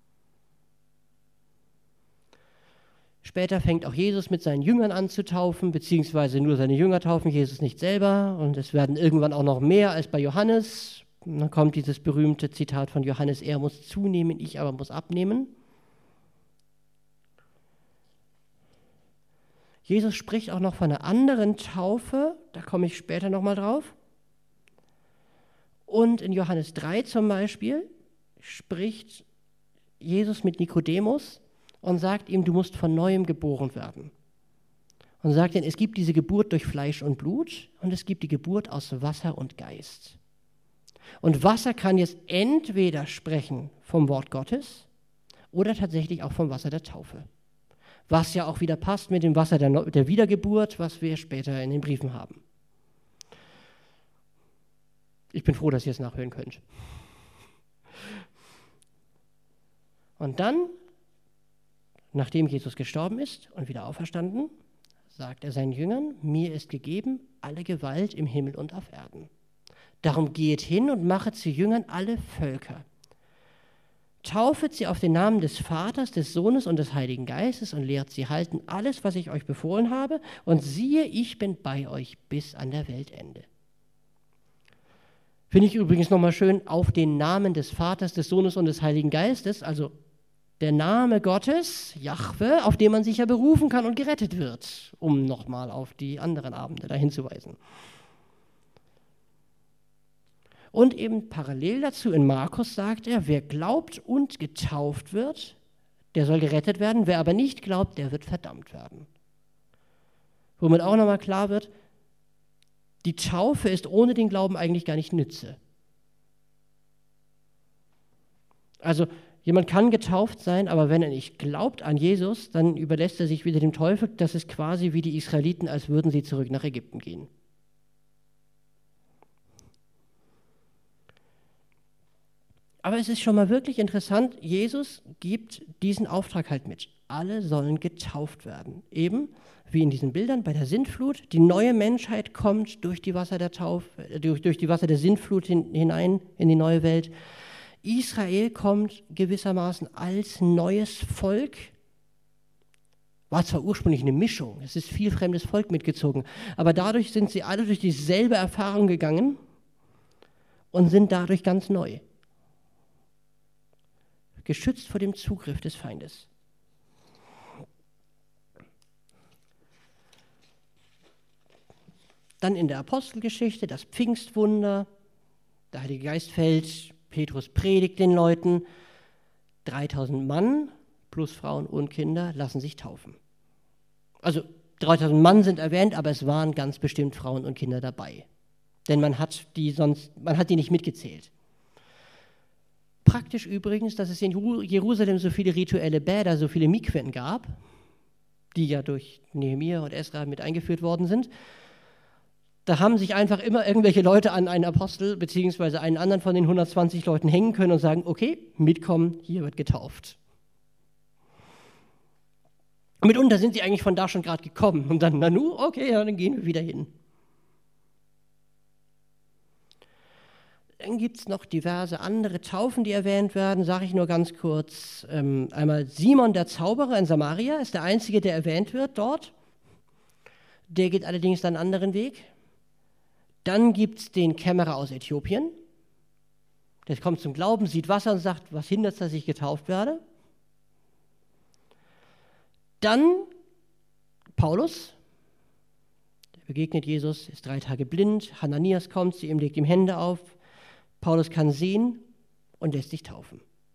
Später fängt auch Jesus mit seinen Jüngern an zu taufen, beziehungsweise nur seine Jünger taufen, Jesus nicht selber. Und es werden irgendwann auch noch mehr als bei Johannes. Und dann kommt dieses berühmte Zitat von Johannes, er muss zunehmen, ich aber muss abnehmen. Jesus spricht auch noch von einer anderen Taufe, da komme ich später nochmal drauf. Und in Johannes drei zum Beispiel spricht Jesus mit Nikodemus und sagt ihm, du musst von Neuem geboren werden. Und sagt ihm, es gibt diese Geburt durch Fleisch und Blut und es gibt die Geburt aus Wasser und Geist. Und Wasser kann jetzt entweder sprechen vom Wort Gottes oder tatsächlich auch vom Wasser der Taufe. Was ja auch wieder passt mit dem Wasser der, der Wiedergeburt, was wir später in den Briefen haben. Ich bin froh, dass ihr es nachhören könnt. Und dann, nachdem Jesus gestorben ist und wieder auferstanden, sagt er seinen Jüngern, mir ist gegeben alle Gewalt im Himmel und auf Erden. Darum geht hin und machet zu Jüngern alle Völker. Taufet sie auf den Namen des Vaters, des Sohnes und des Heiligen Geistes und lehrt sie halten alles, was ich euch befohlen habe. Und siehe, ich bin bei euch bis an der Weltende. Finde ich übrigens nochmal schön, auf den Namen des Vaters, des Sohnes und des Heiligen Geistes, also der Name Gottes, Jahwe, auf den man sich ja berufen kann und gerettet wird, um nochmal auf die anderen Abende da hinzuweisen. Und eben parallel dazu in Markus sagt er, wer glaubt und getauft wird, der soll gerettet werden, wer aber nicht glaubt, der wird verdammt werden. Womit auch nochmal klar wird, die Taufe ist ohne den Glauben eigentlich gar nicht nütze. Also jemand kann getauft sein, aber wenn er nicht glaubt an Jesus, dann überlässt er sich wieder dem Teufel. Das ist quasi wie die Israeliten, als würden sie zurück nach Ägypten gehen. Aber es ist schon mal wirklich interessant, Jesus gibt diesen Auftrag halt mit. Alle sollen getauft werden. Eben wie in diesen Bildern bei der Sintflut. Die neue Menschheit kommt durch die Wasser der Taufe, durch, durch die Wasser der Sintflut hin, hinein in die neue Welt. Israel kommt gewissermaßen als neues Volk. War zwar ursprünglich eine Mischung, es ist viel fremdes Volk mitgezogen, aber dadurch sind sie alle durch dieselbe Erfahrung gegangen und sind dadurch ganz neu. Geschützt vor dem Zugriff des Feindes. Dann in der Apostelgeschichte das Pfingstwunder, der Heilige Geist fällt, Petrus predigt den Leuten, dreitausend Mann plus Frauen und Kinder lassen sich taufen. Also dreitausend Mann sind erwähnt, aber es waren ganz bestimmt Frauen und Kinder dabei. Denn man hat die sonst, man hat die nicht mitgezählt. Praktisch übrigens, dass es in Jerusalem so viele rituelle Bäder, so viele Mikwen gab, die ja durch Nehemia und Esra mit eingeführt worden sind. Da haben sich einfach immer irgendwelche Leute an einen Apostel bzw. einen anderen von den hundertzwanzig Leuten hängen können und sagen, okay, mitkommen, hier wird getauft. Mitunter sind sie eigentlich von da schon gerade gekommen und dann, na nu, okay, ja, dann gehen wir wieder hin. Dann gibt es noch diverse andere Taufen, die erwähnt werden, sage ich nur ganz kurz. Ähm, einmal Simon der Zauberer in Samaria ist der Einzige, der erwähnt wird dort. Der geht allerdings dann einen anderen Weg. Dann gibt es den Kämmerer aus Äthiopien. Der kommt zum Glauben, sieht Wasser und sagt, was hindert es, dass ich getauft werde? Dann Paulus, der begegnet Jesus, ist drei Tage blind. Hananias kommt zu ihm, legt ihm Hände auf. Paulus kann sehen und lässt sich taufen.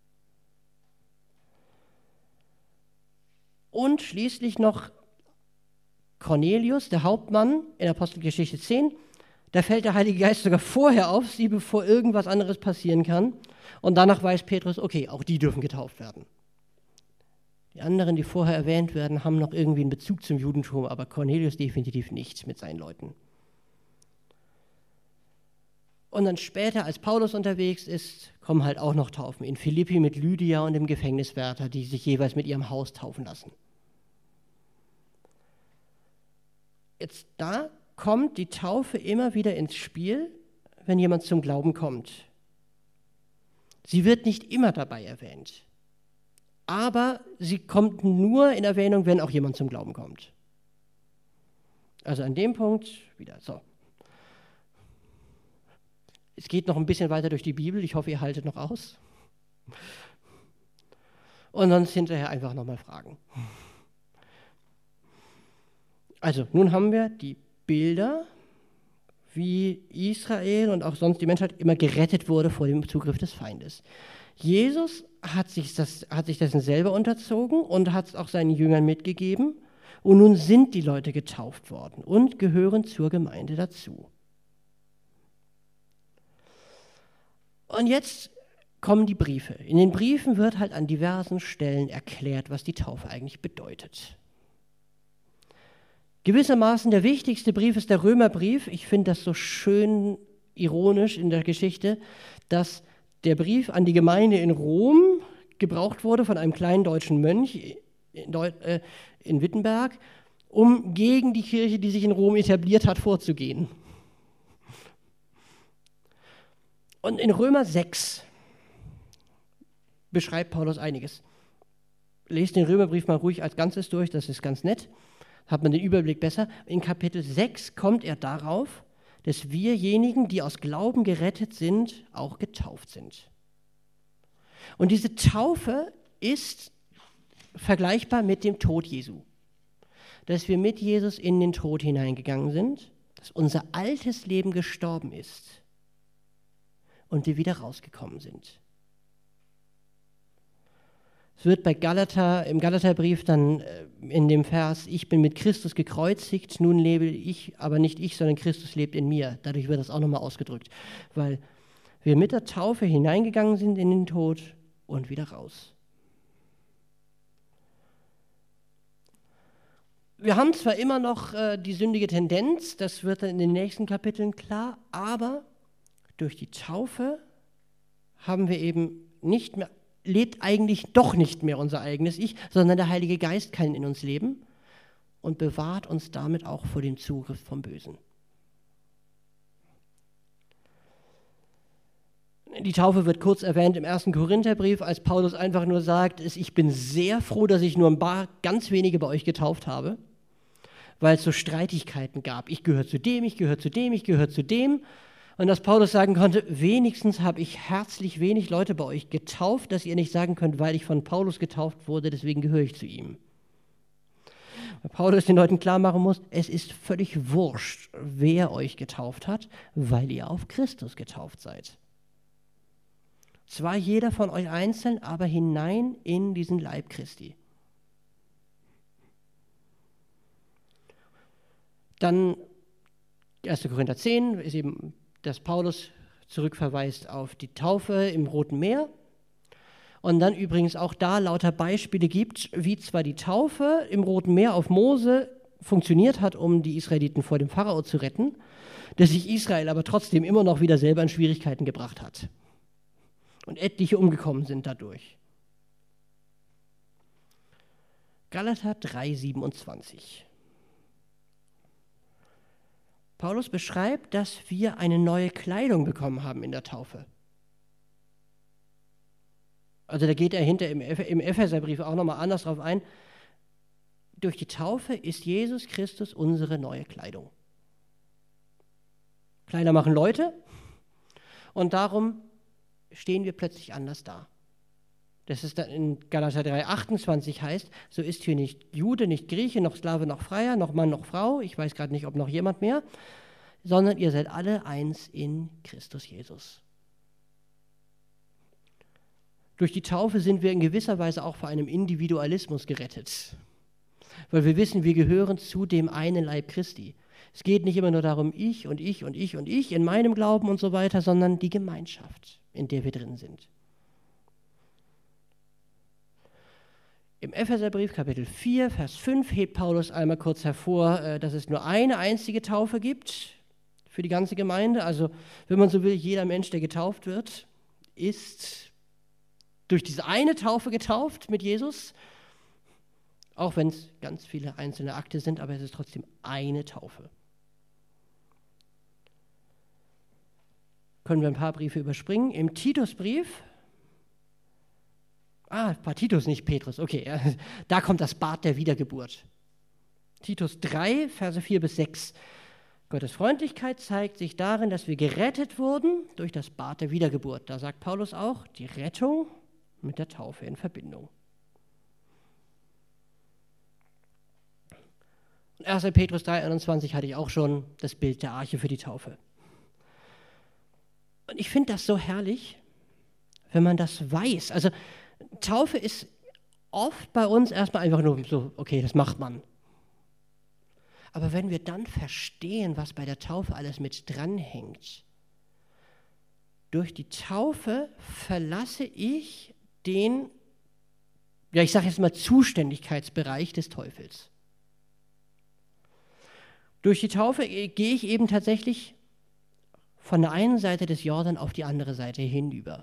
Und schließlich noch Cornelius, der Hauptmann in Apostelgeschichte zehn. Da fällt der Heilige Geist sogar vorher auf sie, bevor irgendwas anderes passieren kann. Und danach weiß Petrus, okay, auch die dürfen getauft werden. Die anderen, die vorher erwähnt werden, haben noch irgendwie einen Bezug zum Judentum, aber Cornelius definitiv nicht mit seinen Leuten. Und dann später, als Paulus unterwegs ist, kommen halt auch noch Taufen in Philippi mit Lydia und dem Gefängniswärter, die sich jeweils mit ihrem Haus taufen lassen. Jetzt da kommt die Taufe immer wieder ins Spiel, wenn jemand zum Glauben kommt. Sie wird nicht immer dabei erwähnt. Aber sie kommt nur in Erwähnung, wenn auch jemand zum Glauben kommt. Also an dem Punkt wieder so. Es geht noch ein bisschen weiter durch die Bibel. Ich hoffe, ihr haltet noch aus. Und sonst hinterher einfach nochmal fragen. Also nun haben wir die Bilder, wie Israel und auch sonst die Menschheit immer gerettet wurde vor dem Zugriff des Feindes. Jesus hat sich, das, hat sich dessen selber unterzogen und hat es auch seinen Jüngern mitgegeben. Und nun sind die Leute getauft worden und gehören zur Gemeinde dazu. Und jetzt kommen die Briefe. In den Briefen wird halt an diversen Stellen erklärt, was die Taufe eigentlich bedeutet. Gewissermaßen der wichtigste Brief ist der Römerbrief. Ich finde das so schön ironisch in der Geschichte, dass der Brief an die Gemeinde in Rom gebraucht wurde von einem kleinen deutschen Mönch in, Deu- äh, in Wittenberg, um gegen die Kirche, die sich in Rom etabliert hat, vorzugehen. Und in Römer sechs beschreibt Paulus einiges. Lest den Römerbrief mal ruhig als Ganzes durch, das ist ganz nett, hat man den Überblick besser. In Kapitel sechs kommt er darauf, dass wirjenigen, die aus Glauben gerettet sind, auch getauft sind. Und diese Taufe ist vergleichbar mit dem Tod Jesu. Dass wir mit Jesus in den Tod hineingegangen sind, dass unser altes Leben gestorben ist und wir wieder rausgekommen sind. Es wird bei Galater, im Galaterbrief dann in dem Vers, ich bin mit Christus gekreuzigt, nun lebe ich, aber nicht ich, sondern Christus lebt in mir. Dadurch wird das auch nochmal ausgedrückt, weil wir mit der Taufe hineingegangen sind in den Tod und wieder raus. Wir haben zwar immer noch äh, die sündige Tendenz, das wird dann in den nächsten Kapiteln klar, aber durch die Taufe haben wir eben nicht mehr, lebt eigentlich doch nicht mehr unser eigenes Ich, sondern der Heilige Geist kann in uns leben und bewahrt uns damit auch vor dem Zugriff vom Bösen. Die Taufe wird kurz erwähnt im ersten Korintherbrief, als Paulus einfach nur sagt, ich bin sehr froh, dass ich nur ein paar, ganz wenige bei euch getauft habe, weil es so Streitigkeiten gab. Ich gehöre zu dem, ich gehöre zu dem, ich gehöre zu dem. Und dass Paulus sagen konnte, wenigstens habe ich herzlich wenig Leute bei euch getauft, dass ihr nicht sagen könnt, weil ich von Paulus getauft wurde, deswegen gehöre ich zu ihm. Weil Paulus den Leuten klar machen muss, es ist völlig wurscht, wer euch getauft hat, weil ihr auf Christus getauft seid. Zwar jeder von euch einzeln, aber hinein in diesen Leib Christi. Dann erster Korinther zehn ist eben, dass Paulus zurückverweist auf die Taufe im Roten Meer und dann übrigens auch da lauter Beispiele gibt, wie zwar die Taufe im Roten Meer auf Mose funktioniert hat, um die Israeliten vor dem Pharao zu retten, dass sich Israel aber trotzdem immer noch wieder selber in Schwierigkeiten gebracht hat. Und etliche umgekommen sind dadurch. Galater drei, siebenundzwanzig. Paulus beschreibt, dass wir eine neue Kleidung bekommen haben in der Taufe. Also da geht er hinter im, im Epheserbrief auch nochmal anders drauf ein. Durch die Taufe ist Jesus Christus unsere neue Kleidung. Kleider machen Leute und darum stehen wir plötzlich anders da. Das ist dann in Galater drei, achtundzwanzig heißt, so ist hier nicht Jude, nicht Grieche, noch Sklave, noch Freier, noch Mann, noch Frau, ich weiß gerade nicht, ob noch jemand mehr, sondern ihr seid alle eins in Christus Jesus. Durch die Taufe sind wir in gewisser Weise auch vor einem Individualismus gerettet, weil wir wissen, wir gehören zu dem einen Leib Christi. Es geht nicht immer nur darum, ich und ich und ich und ich in meinem Glauben und so weiter, sondern die Gemeinschaft, in der wir drin sind. Im Epheserbrief Kapitel vier, Vers fünf hebt Paulus einmal kurz hervor, dass es nur eine einzige Taufe gibt für die ganze Gemeinde. Also, wenn man so will, jeder Mensch, der getauft wird, ist durch diese eine Taufe getauft mit Jesus, auch wenn es ganz viele einzelne Akte sind, aber es ist trotzdem eine Taufe. Können wir ein paar Briefe überspringen. Im Titusbrief, ah, war Titus, nicht Petrus, okay, da kommt das Bad der Wiedergeburt. Titus drei, Verse vier bis sechs. Gottes Freundlichkeit zeigt sich darin, dass wir gerettet wurden durch das Bad der Wiedergeburt. Da sagt Paulus auch, die Rettung mit der Taufe in Verbindung. erster Petrus drei, einundzwanzig hatte ich auch schon das Bild der Arche für die Taufe. Und ich finde das so herrlich, wenn man das weiß. Also Taufe ist oft bei uns erstmal einfach nur so, okay, das macht man. Aber wenn wir dann verstehen, was bei der Taufe alles mit dranhängt, durch die Taufe verlasse ich den, ja, ich sage jetzt mal Zuständigkeitsbereich des Teufels. Durch die Taufe gehe ich eben tatsächlich von der einen Seite des Jordan auf die andere Seite hinüber.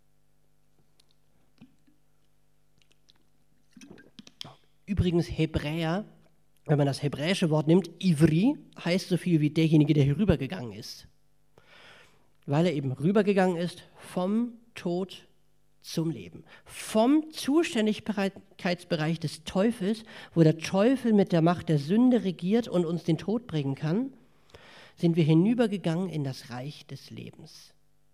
Übrigens Hebräer, wenn man das hebräische Wort nimmt, Ivri, heißt so viel wie derjenige, der hier rübergegangen ist. Weil er eben rübergegangen ist vom Tod zum Leben. Vom Zuständigkeitsbereich des Teufels, wo der Teufel mit der Macht der Sünde regiert und uns den Tod bringen kann, sind wir hinübergegangen in das Reich des Lebens.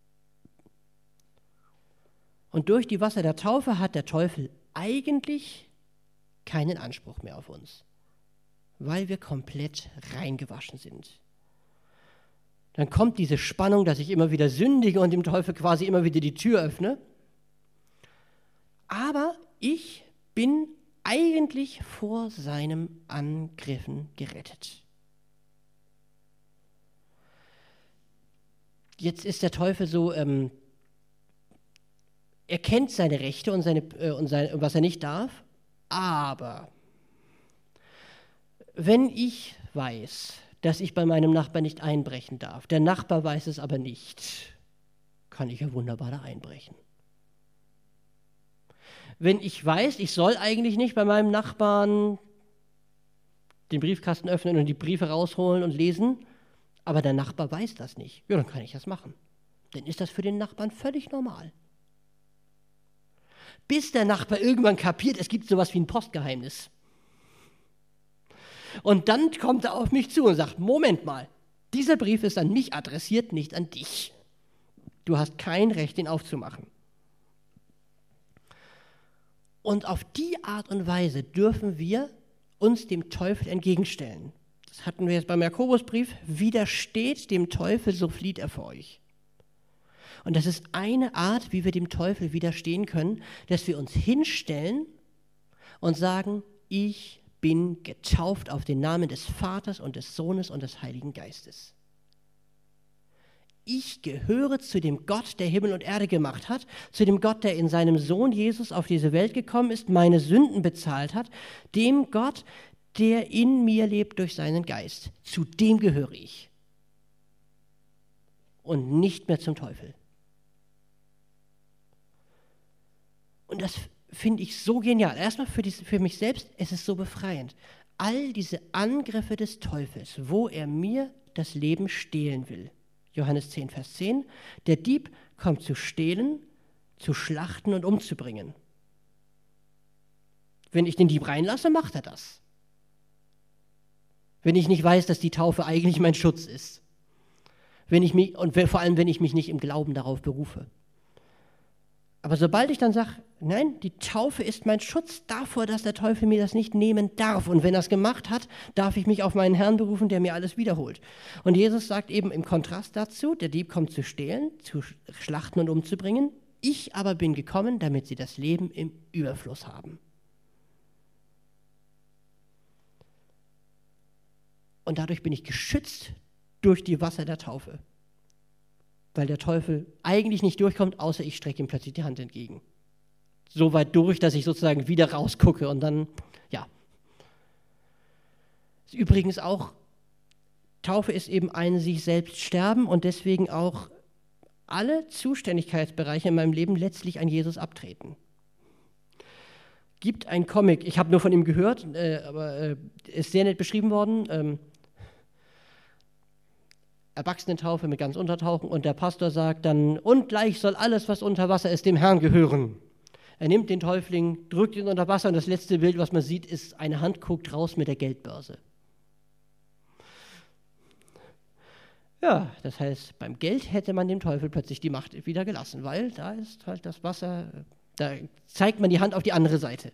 Und durch die Wasser der Taufe hat der Teufel eigentlich keinen Anspruch mehr auf uns, weil wir komplett reingewaschen sind. Dann kommt diese Spannung, dass ich immer wieder sündige und dem Teufel quasi immer wieder die Tür öffne. Aber ich bin eigentlich vor seinem Angriffen gerettet. Jetzt ist der Teufel so, ähm, er kennt seine Rechte und, seine, äh, und sein, was er nicht darf, aber wenn ich weiß, dass ich bei meinem Nachbarn nicht einbrechen darf, der Nachbar weiß es aber nicht, kann ich ja wunderbar da einbrechen. Wenn ich weiß, ich soll eigentlich nicht bei meinem Nachbarn den Briefkasten öffnen und die Briefe rausholen und lesen, aber der Nachbar weiß das nicht, ja, dann kann ich das machen. Dann ist das für den Nachbarn völlig normal. Bis der Nachbar irgendwann kapiert, es gibt sowas wie ein Postgeheimnis. Und dann kommt er auf mich zu und sagt, Moment mal, dieser Brief ist an mich adressiert, nicht an dich. Du hast kein Recht, ihn aufzumachen. Und auf die Art und Weise dürfen wir uns dem Teufel entgegenstellen. Das hatten wir jetzt beim Jakobusbrief. Widersteht dem Teufel, so flieht er vor euch. Und das ist eine Art, wie wir dem Teufel widerstehen können, dass wir uns hinstellen und sagen, ich bin getauft auf den Namen des Vaters und des Sohnes und des Heiligen Geistes. Ich gehöre zu dem Gott, der Himmel und Erde gemacht hat, zu dem Gott, der in seinem Sohn Jesus auf diese Welt gekommen ist, meine Sünden bezahlt hat, dem Gott, der in mir lebt durch seinen Geist. Zu dem gehöre ich. Und nicht mehr zum Teufel. Und das finde ich so genial. Erstmal für, die, für mich selbst, es ist so befreiend. All diese Angriffe des Teufels, wo er mir das Leben stehlen will. Johannes zehn, Vers zehn. Der Dieb kommt zu stehlen, zu schlachten und umzubringen. Wenn ich den Dieb reinlasse, macht er das. Wenn ich nicht weiß, dass die Taufe eigentlich mein Schutz ist. Wenn ich mich, und vor allem, wenn ich mich nicht im Glauben darauf berufe. Aber sobald ich dann sage, nein, die Taufe ist mein Schutz davor, dass der Teufel mir das nicht nehmen darf. Und wenn er es gemacht hat, darf ich mich auf meinen Herrn berufen, der mir alles wiederholt. Und Jesus sagt eben im Kontrast dazu, der Dieb kommt zu stehlen, zu schlachten und umzubringen. Ich aber bin gekommen, damit sie das Leben im Überfluss haben. Und dadurch bin ich geschützt durch die Wasser der Taufe. Weil der Teufel eigentlich nicht durchkommt, außer ich strecke ihm plötzlich die Hand entgegen. So weit durch, dass ich sozusagen wieder rausgucke und dann, ja. Übrigens auch, Taufe ist eben ein sich selbst sterben und deswegen auch alle Zuständigkeitsbereiche in meinem Leben letztlich an Jesus abtreten. Gibt ein Comic, ich habe nur von ihm gehört, äh, aber äh, ist sehr nett beschrieben worden, ähm, Erwachsenentaufe mit ganz Untertauchen und der Pastor sagt dann, und gleich soll alles, was unter Wasser ist, dem Herrn gehören. Er nimmt den Täufling, drückt ihn unter Wasser und das letzte Bild, was man sieht, ist, eine Hand guckt raus mit der Geldbörse. Ja, das heißt, beim Geld hätte man dem Teufel plötzlich die Macht wieder gelassen, weil da ist halt das Wasser, da zeigt man die Hand auf die andere Seite.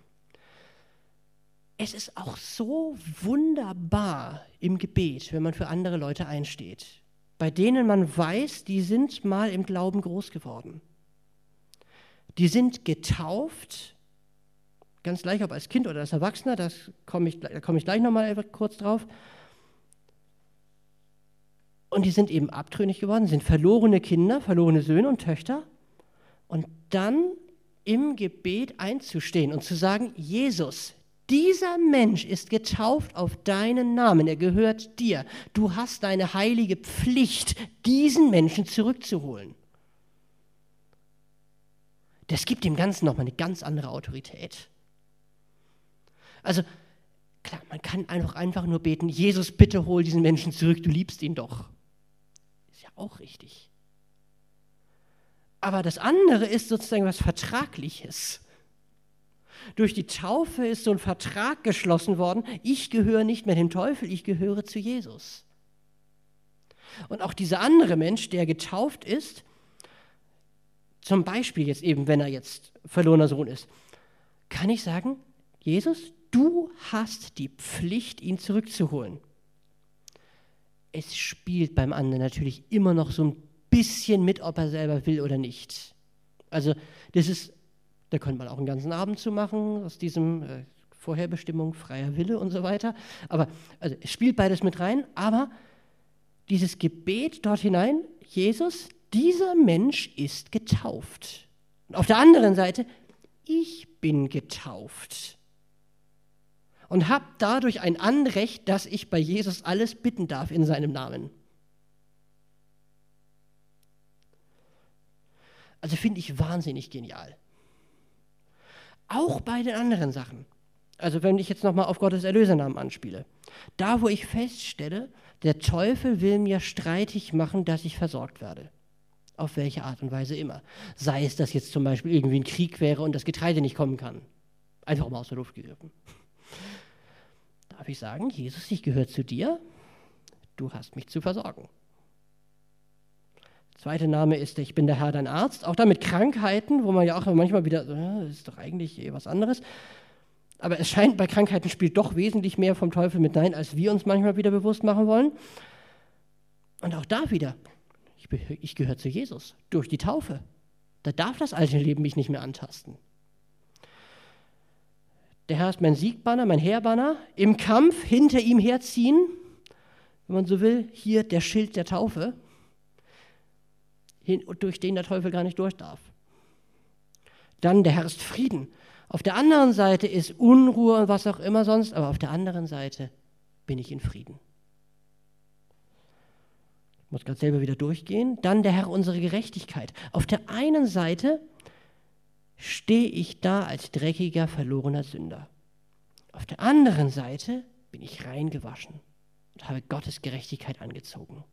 Es ist auch so wunderbar im Gebet, wenn man für andere Leute einsteht, bei denen man weiß, die sind mal im Glauben groß geworden. Die sind getauft, ganz gleich, ob als Kind oder als Erwachsener, das komme ich, da komme ich gleich nochmal kurz drauf. Und die sind eben abtrünnig geworden, sind verlorene Kinder, verlorene Söhne und Töchter. Und dann im Gebet einzustehen und zu sagen, Jesus, dieser Mensch ist getauft auf deinen Namen, er gehört dir. Du hast deine heilige Pflicht, diesen Menschen zurückzuholen. Das gibt dem Ganzen nochmal eine ganz andere Autorität. Also, klar, man kann einfach, einfach nur beten, Jesus, bitte hol diesen Menschen zurück, du liebst ihn doch. Ist ja auch richtig. Aber das andere ist sozusagen was Vertragliches. Durch die Taufe ist so ein Vertrag geschlossen worden, ich gehöre nicht mehr dem Teufel, ich gehöre zu Jesus. Und auch dieser andere Mensch, der getauft ist, zum Beispiel jetzt eben, wenn er jetzt verlorener Sohn ist, kann ich sagen, Jesus, du hast die Pflicht, ihn zurückzuholen. Es spielt beim anderen natürlich immer noch so ein bisschen mit, ob er selber will oder nicht. Also das ist, da könnte man auch einen ganzen Abend zu machen, aus diesem äh, Vorherbestimmung, freier Wille und so weiter. Aber also, es spielt beides mit rein, aber dieses Gebet dort hinein, Jesus, dieser Mensch ist getauft. Und auf der anderen Seite, ich bin getauft. Und habe dadurch ein Anrecht, dass ich bei Jesus alles bitten darf in seinem Namen. Also finde ich wahnsinnig genial. Auch bei den anderen Sachen. Also wenn ich jetzt nochmal auf Gottes Erlösernamen anspiele. Da, wo ich feststelle, der Teufel will mir streitig machen, dass ich versorgt werde. Auf welche Art und Weise immer. Sei es, dass jetzt zum Beispiel irgendwie ein Krieg wäre und das Getreide nicht kommen kann. Einfach mal aus der Luft gegriffen. Darf ich sagen, Jesus, ich gehöre zu dir, du hast mich zu versorgen. Zweiter Name ist, ich bin der Herr, dein Arzt. Auch da mit Krankheiten, wo man ja auch manchmal wieder, das ist doch eigentlich was anderes. Aber es scheint, bei Krankheiten spielt doch wesentlich mehr vom Teufel mit rein, als wir uns manchmal wieder bewusst machen wollen. Und auch da wieder, ich, ich gehöre zu Jesus, durch die Taufe. Da darf das alte Leben mich nicht mehr antasten. Der Herr ist mein Siegbanner, mein Heerbanner, im Kampf hinter ihm herziehen, wenn man so will, hier der Schild der Taufe, durch den der Teufel gar nicht durch darf. Dann der Herr ist Frieden. Auf der anderen Seite ist Unruhe und was auch immer sonst, aber auf der anderen Seite bin ich in Frieden. Ich muss gerade selber wieder durchgehen. Dann der Herr unsere Gerechtigkeit. Auf der einen Seite stehe ich da als dreckiger, verlorener Sünder. Auf der anderen Seite bin ich rein gewaschen und habe Gottes Gerechtigkeit angezogen.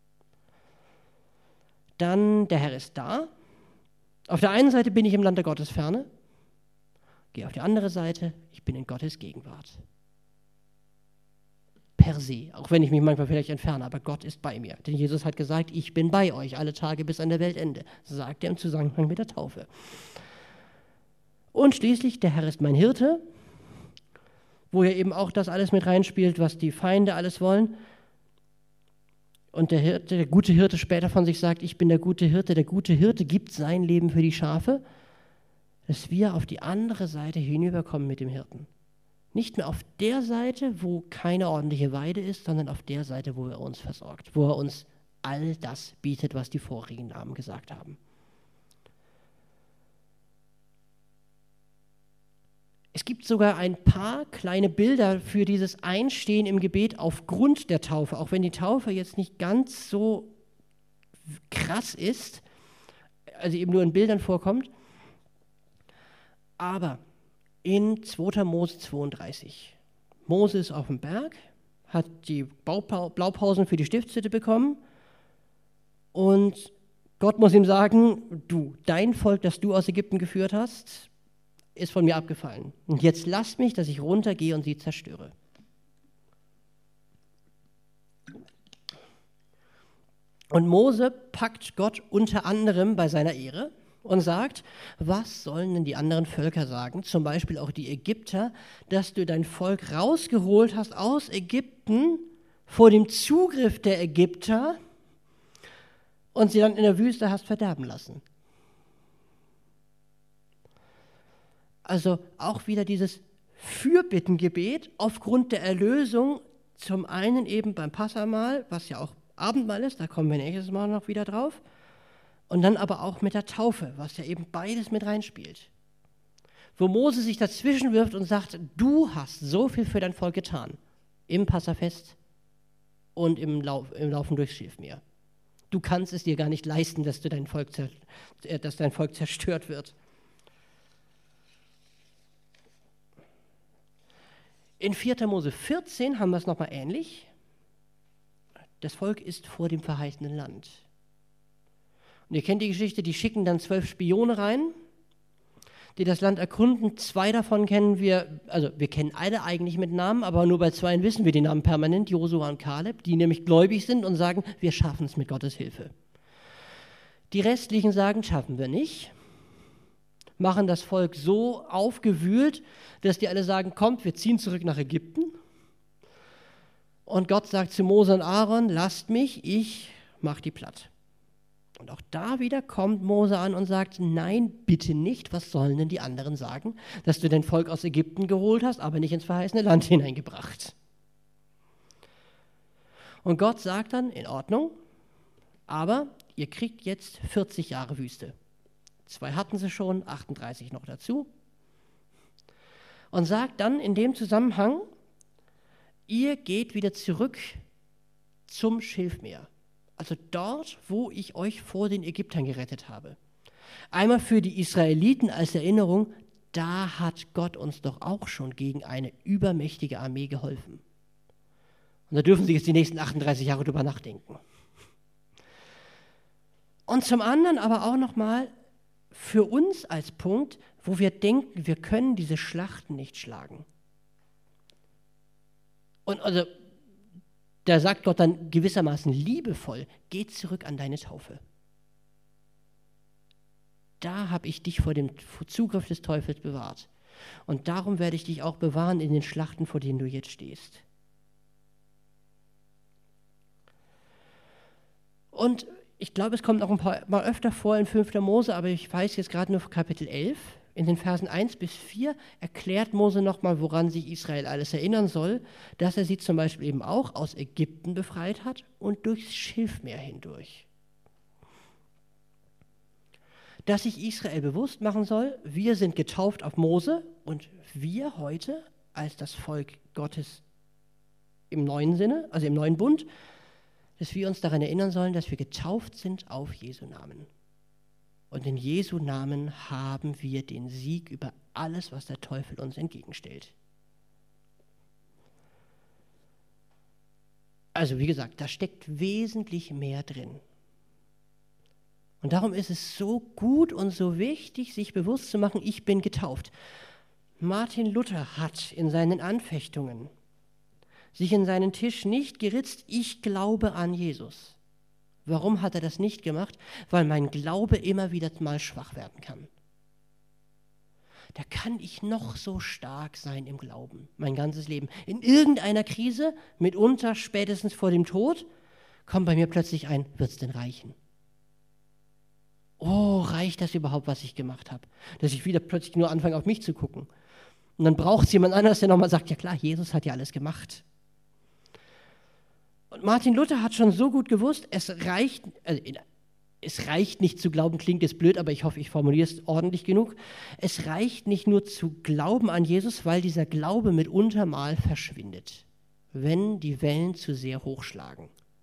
Dann der Herr ist da. Auf der einen Seite bin ich im Land der Gottesferne. Gehe auf die andere Seite, ich bin in Gottes Gegenwart. Per se, auch wenn ich mich manchmal vielleicht entferne, aber Gott ist bei mir. Denn Jesus hat gesagt, ich bin bei euch alle Tage bis an der Weltende. Das sagt er im Zusammenhang mit der Taufe. Und schließlich, der Herr ist mein Hirte, wo ja eben auch das alles mit reinspielt, was die Feinde alles wollen. Und der, Hirte, der gute Hirte später von sich sagt, ich bin der gute Hirte. Der gute Hirte gibt sein Leben für die Schafe, dass wir auf die andere Seite hinüberkommen mit dem Hirten. Nicht mehr auf der Seite, wo keine ordentliche Weide ist, sondern auf der Seite, wo er uns versorgt, wo er uns all das bietet, was die vorigen Namen gesagt haben. Es gibt sogar ein paar kleine Bilder für dieses Einstehen im Gebet aufgrund der Taufe, auch wenn die Taufe jetzt nicht ganz so krass ist, also eben nur in Bildern vorkommt. Aber in zweiter Mose zweiunddreißig, Mose ist auf dem Berg, hat die Blaupausen für die Stiftshütte bekommen und Gott muss ihm sagen, du, dein Volk, das du aus Ägypten geführt hast, ist von mir abgefallen. Und jetzt lass mich, dass ich runtergehe und sie zerstöre. Und Mose packt Gott unter anderem bei seiner Ehre und sagt, was sollen denn die anderen Völker sagen, zum Beispiel auch die Ägypter, dass du dein Volk rausgeholt hast aus Ägypten vor dem Zugriff der Ägypter und sie dann in der Wüste hast verderben lassen. Also auch wieder dieses Fürbittengebet aufgrund der Erlösung, zum einen eben beim Passamal, was ja auch Abendmahl ist, da kommen wir nächstes Mal noch wieder drauf, und dann aber auch mit der Taufe, was ja eben beides mit reinspielt. Wo Mose sich dazwischen wirft und sagt, du hast so viel für dein Volk getan, im Passafest und im, Lauf, im Laufen durchs Schilfmeer. Du kannst es dir gar nicht leisten, dass, du dein Volk, dass dein Volk zerstört wird. In vierter Mose vierzehn haben wir es nochmal ähnlich. Das Volk ist vor dem verheißenen Land. Und ihr kennt die Geschichte, die schicken dann zwölf Spione rein, die das Land erkunden. Zwei davon kennen wir, also wir kennen alle eigentlich mit Namen, aber nur bei zweien wissen wir die Namen permanent, Josua und Kaleb, die nämlich gläubig sind und sagen, wir schaffen es mit Gottes Hilfe. Die restlichen sagen, schaffen wir nicht, machen das Volk so aufgewühlt, dass die alle sagen, kommt, wir ziehen zurück nach Ägypten. Und Gott sagt zu Mose und Aaron, lasst mich, ich mach die platt. Und auch da wieder kommt Mose an und sagt, nein, bitte nicht, was sollen denn die anderen sagen, dass du dein Volk aus Ägypten geholt hast, aber nicht ins verheißene Land hineingebracht. Und Gott sagt dann, in Ordnung, aber ihr kriegt jetzt vierzig Jahre Wüste. Zwei hatten sie schon, achtunddreißig noch dazu. Und sagt dann in dem Zusammenhang, ihr geht wieder zurück zum Schilfmeer. Also dort, wo ich euch vor den Ägyptern gerettet habe. Einmal für die Israeliten als Erinnerung, da hat Gott uns doch auch schon gegen eine übermächtige Armee geholfen. Und da dürfen Sie jetzt die nächsten achtunddreißig Jahre drüber nachdenken. Und zum anderen aber auch nochmal für uns als Punkt, wo wir denken, wir können diese Schlachten nicht schlagen. Und also da sagt Gott dann gewissermaßen liebevoll, geh zurück an deine Taufe. Da habe ich dich vor dem Zugriff des Teufels bewahrt. Und darum werde ich dich auch bewahren in den Schlachten, vor denen du jetzt stehst. Und ich glaube, es kommt noch ein paar Mal öfter vor in fünfter Mose, aber ich weiß jetzt gerade nur Kapitel elf. In den Versen eins bis vier erklärt Mose nochmal, woran sich Israel alles erinnern soll, dass er sie zum Beispiel eben auch aus Ägypten befreit hat und durchs Schilfmeer hindurch. dass sich Israel bewusst machen soll, wir sind getauft auf Mose und wir heute als das Volk Gottes im neuen Sinne, also im neuen Bund, dass wir uns daran erinnern sollen, dass wir getauft sind auf Jesu Namen. Und in Jesu Namen haben wir den Sieg über alles, was der Teufel uns entgegenstellt. Also wie gesagt, da steckt wesentlich mehr drin. Und darum ist es so gut und so wichtig, sich bewusst zu machen, ich bin getauft. Martin Luther hat in seinen Anfechtungen sich in seinen Tisch nicht geritzt, ich glaube an Jesus. Warum hat er das nicht gemacht? Weil mein Glaube immer wieder mal schwach werden kann. Da kann ich noch so stark sein im Glauben, mein ganzes Leben. In irgendeiner Krise, mitunter spätestens vor dem Tod, kommt bei mir plötzlich ein, wird es denn reichen? Oh, reicht das überhaupt, was ich gemacht habe? Dass ich wieder plötzlich nur anfange, auf mich zu gucken. Und dann braucht es jemand anderes, der nochmal sagt, ja klar, Jesus hat ja alles gemacht. Und Martin Luther hat schon so gut gewusst, es reicht, also es reicht nicht zu glauben, klingt jetzt blöd, aber ich hoffe, ich formuliere es ordentlich genug. Es reicht nicht nur zu glauben an Jesus, weil dieser Glaube mitunter mal verschwindet, wenn die Wellen zu sehr hochschlagen.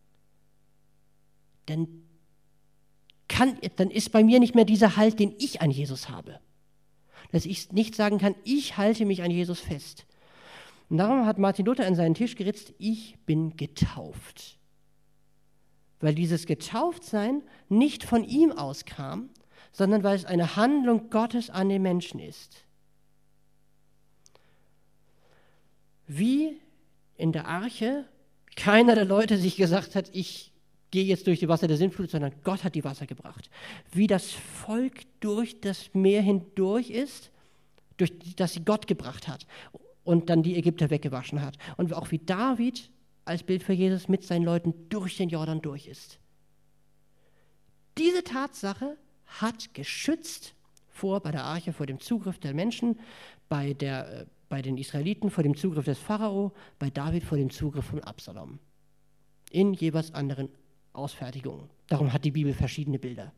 Dann, kann, dann ist bei mir nicht mehr dieser Halt, den ich an Jesus habe. Dass ich nicht sagen kann, ich halte mich an Jesus fest. Und darum hat Martin Luther in seinen Tisch geritzt, ich bin getauft. Weil dieses Getauftsein nicht von ihm auskam, sondern weil es eine Handlung Gottes an den Menschen ist. Wie in der Arche keiner der Leute sich gesagt hat, ich gehe jetzt durch die Wasser der Sintflut, sondern Gott hat die Wasser gebracht. Wie das Volk durch das Meer hindurch ist, durch das sie Gott gebracht hat und dann die Ägypter weggewaschen hat. Und auch wie David als Bild für Jesus mit seinen Leuten durch den Jordan durch ist. Diese Tatsache hat geschützt vor, bei der Arche vor dem Zugriff der Menschen, bei, der, äh, bei den Israeliten vor dem Zugriff des Pharao, bei David vor dem Zugriff von Absalom. In jeweils anderen Ausfertigungen. Darum hat die Bibel verschiedene Bilder.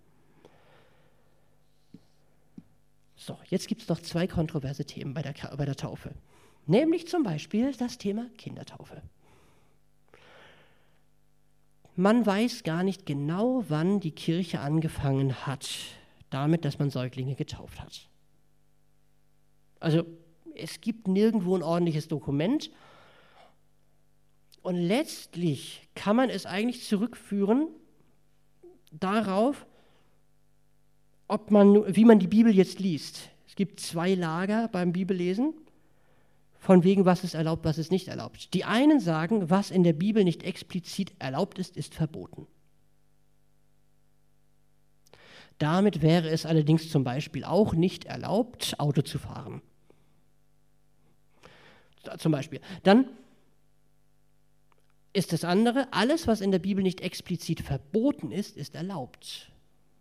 So, jetzt gibt es noch zwei kontroverse Themen bei der, bei der Taufe. Nämlich zum Beispiel das Thema Kindertaufe. Man weiß gar nicht genau, wann die Kirche angefangen hat, damit, dass man Säuglinge getauft hat. Also es gibt nirgendwo ein ordentliches Dokument und letztlich kann man es eigentlich zurückführen darauf, ob man, wie man die Bibel jetzt liest. Es gibt zwei Lager beim Bibellesen, von wegen, was ist erlaubt, was ist nicht erlaubt. Die einen sagen, was in der Bibel nicht explizit erlaubt ist, ist verboten. Damit wäre es allerdings zum Beispiel auch nicht erlaubt, Auto zu fahren. Zum Beispiel. Dann ist das andere, alles, was in der Bibel nicht explizit verboten ist, ist erlaubt.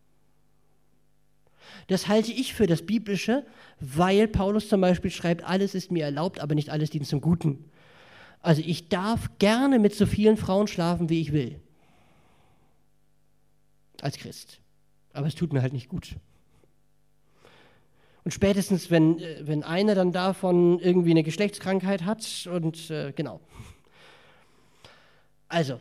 Das halte ich für das Biblische, weil Paulus zum Beispiel schreibt, alles ist mir erlaubt, aber nicht alles dient zum Guten. Also ich darf gerne mit so vielen Frauen schlafen, wie ich will. Als Christ. Aber es tut mir halt nicht gut. Und spätestens, wenn, wenn einer dann davon irgendwie eine Geschlechtskrankheit hat und äh, genau. Also,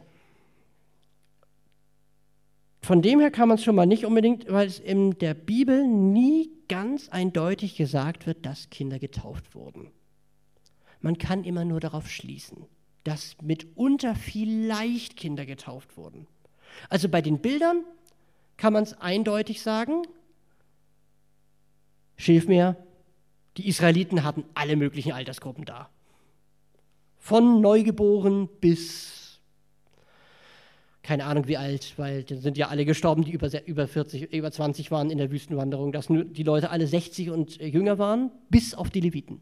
von dem her kann man es schon mal nicht unbedingt, weil es in der Bibel nie ganz eindeutig gesagt wird, dass Kinder getauft wurden. Man kann immer nur darauf schließen, dass mitunter vielleicht Kinder getauft wurden. Also bei den Bildern kann man es eindeutig sagen, Schilfmeer, die Israeliten hatten alle möglichen Altersgruppen da. Von Neugeboren bis keine Ahnung wie alt, weil dann sind ja alle gestorben, die über, über vierzig, über zwanzig waren in der Wüstenwanderung, dass nur die Leute alle sechzig und jünger waren, bis auf die Leviten.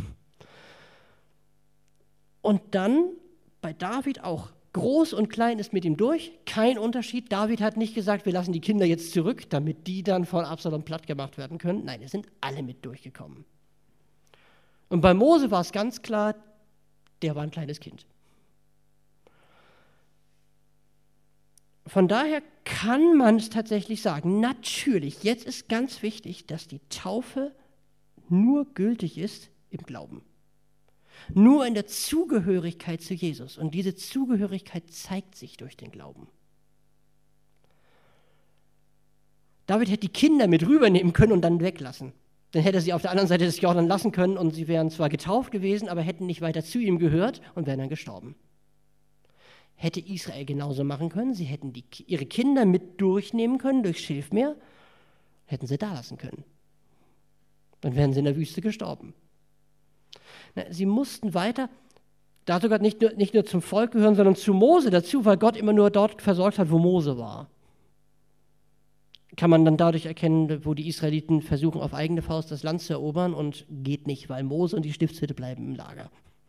Und dann bei David auch. Groß und klein ist mit ihm durch, kein Unterschied. David hat nicht gesagt, wir lassen die Kinder jetzt zurück, damit die dann von Absalom platt gemacht werden können. Nein, es sind alle mit durchgekommen. Und bei Mose war es ganz klar, der war ein kleines Kind. von daher kann man es tatsächlich sagen, natürlich, jetzt ist ganz wichtig, dass die Taufe nur gültig ist im Glauben. Nur in der Zugehörigkeit zu Jesus. Und diese Zugehörigkeit zeigt sich durch den Glauben. David hätte die Kinder mit rübernehmen können und dann weglassen. Dann hätte er sie auf der anderen Seite des Jordan lassen können und sie wären zwar getauft gewesen, aber hätten nicht weiter zu ihm gehört und wären dann gestorben. Hätte Israel genauso machen können, sie hätten die, ihre Kinder mit durchnehmen können durchs Schilfmeer, hätten sie da lassen können. Dann wären sie in der Wüste gestorben. Na, sie mussten weiter, da sogar nicht nur, nicht nur zum Volk gehören, sondern zu Mose dazu, weil Gott immer nur dort versorgt hat, wo Mose war. Kann man dann dadurch erkennen, wo die Israeliten versuchen, auf eigene Faust das Land zu erobern und geht nicht, weil Mose und die Stiftshütte bleiben im Lager.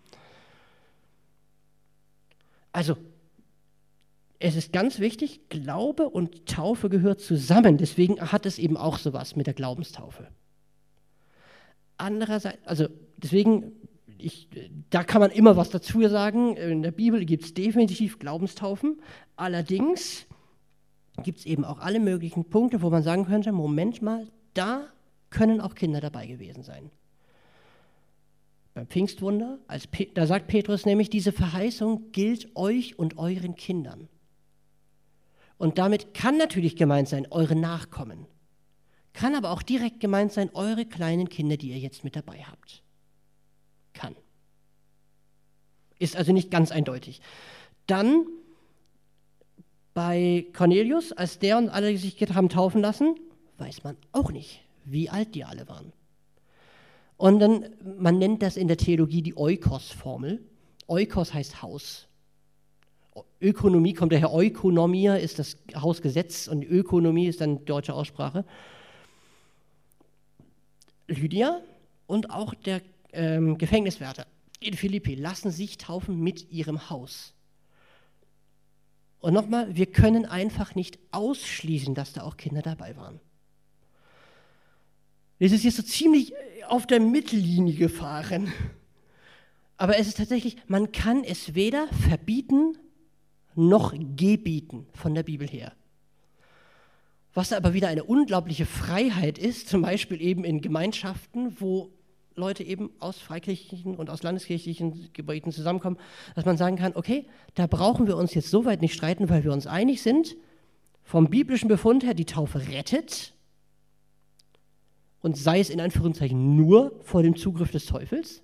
Also, es ist ganz wichtig, Glaube und Taufe gehört zusammen. Deswegen hat es eben auch sowas mit der Glaubenstaufe. Andererseits, also deswegen, ich, da kann man immer was dazu sagen. In der Bibel gibt es definitiv Glaubenstaufen. Allerdings gibt es eben auch alle möglichen Punkte, wo man sagen könnte, Moment mal, da können auch Kinder dabei gewesen sein. Beim Pfingstwunder, als Pe- da sagt Petrus nämlich, diese Verheißung gilt euch und euren Kindern. Und damit kann natürlich gemeint sein, eure Nachkommen. Kann aber auch direkt gemeint sein, eure kleinen Kinder, die ihr jetzt mit dabei habt. Kann. Ist also nicht ganz eindeutig. Dann bei Cornelius, als der und alle sich haben taufen lassen, weiß man auch nicht, wie alt die alle waren. Und dann, man nennt das in der Theologie die Oikos-Formel. Oikos heißt Haus. Ökonomie kommt daher, Oikonomia ist das Hausgesetz und Ökonomie ist dann deutsche Aussprache. Lydia und auch der ähm, Gefängniswärter in Philippi lassen sich taufen mit ihrem Haus. Und nochmal, wir können einfach nicht ausschließen, dass da auch Kinder dabei waren. Das ist jetzt so ziemlich auf der Mittellinie gefahren. Aber es ist tatsächlich, man kann es weder verbieten noch gebieten von der Bibel her. Was aber wieder eine unglaubliche Freiheit ist, zum Beispiel eben in Gemeinschaften, wo Leute eben aus freikirchlichen und aus landeskirchlichen Gebieten zusammenkommen, dass man sagen kann, okay, da brauchen wir uns jetzt so weit nicht streiten, weil wir uns einig sind, vom biblischen Befund her, die Taufe rettet und sei es in Anführungszeichen nur vor dem Zugriff des Teufels.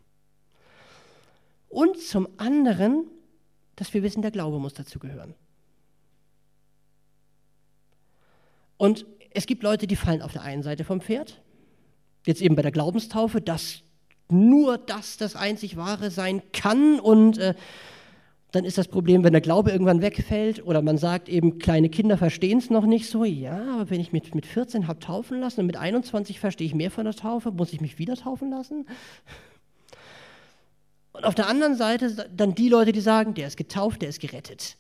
Und zum anderen, dass wir wissen, der Glaube muss dazu gehören. Und es gibt Leute, die fallen auf der einen Seite vom Pferd, jetzt eben bei der Glaubenstaufe, dass nur das das einzig Wahre sein kann und äh, dann ist das Problem, wenn der Glaube irgendwann wegfällt oder man sagt eben, kleine Kinder verstehen es noch nicht so, ja, aber wenn ich mit, mit vierzehn habe taufen lassen und mit einundzwanzig verstehe ich mehr von der Taufe, muss ich mich wieder taufen lassen? Und auf der anderen Seite dann die Leute, die sagen, der ist getauft, der ist gerettet.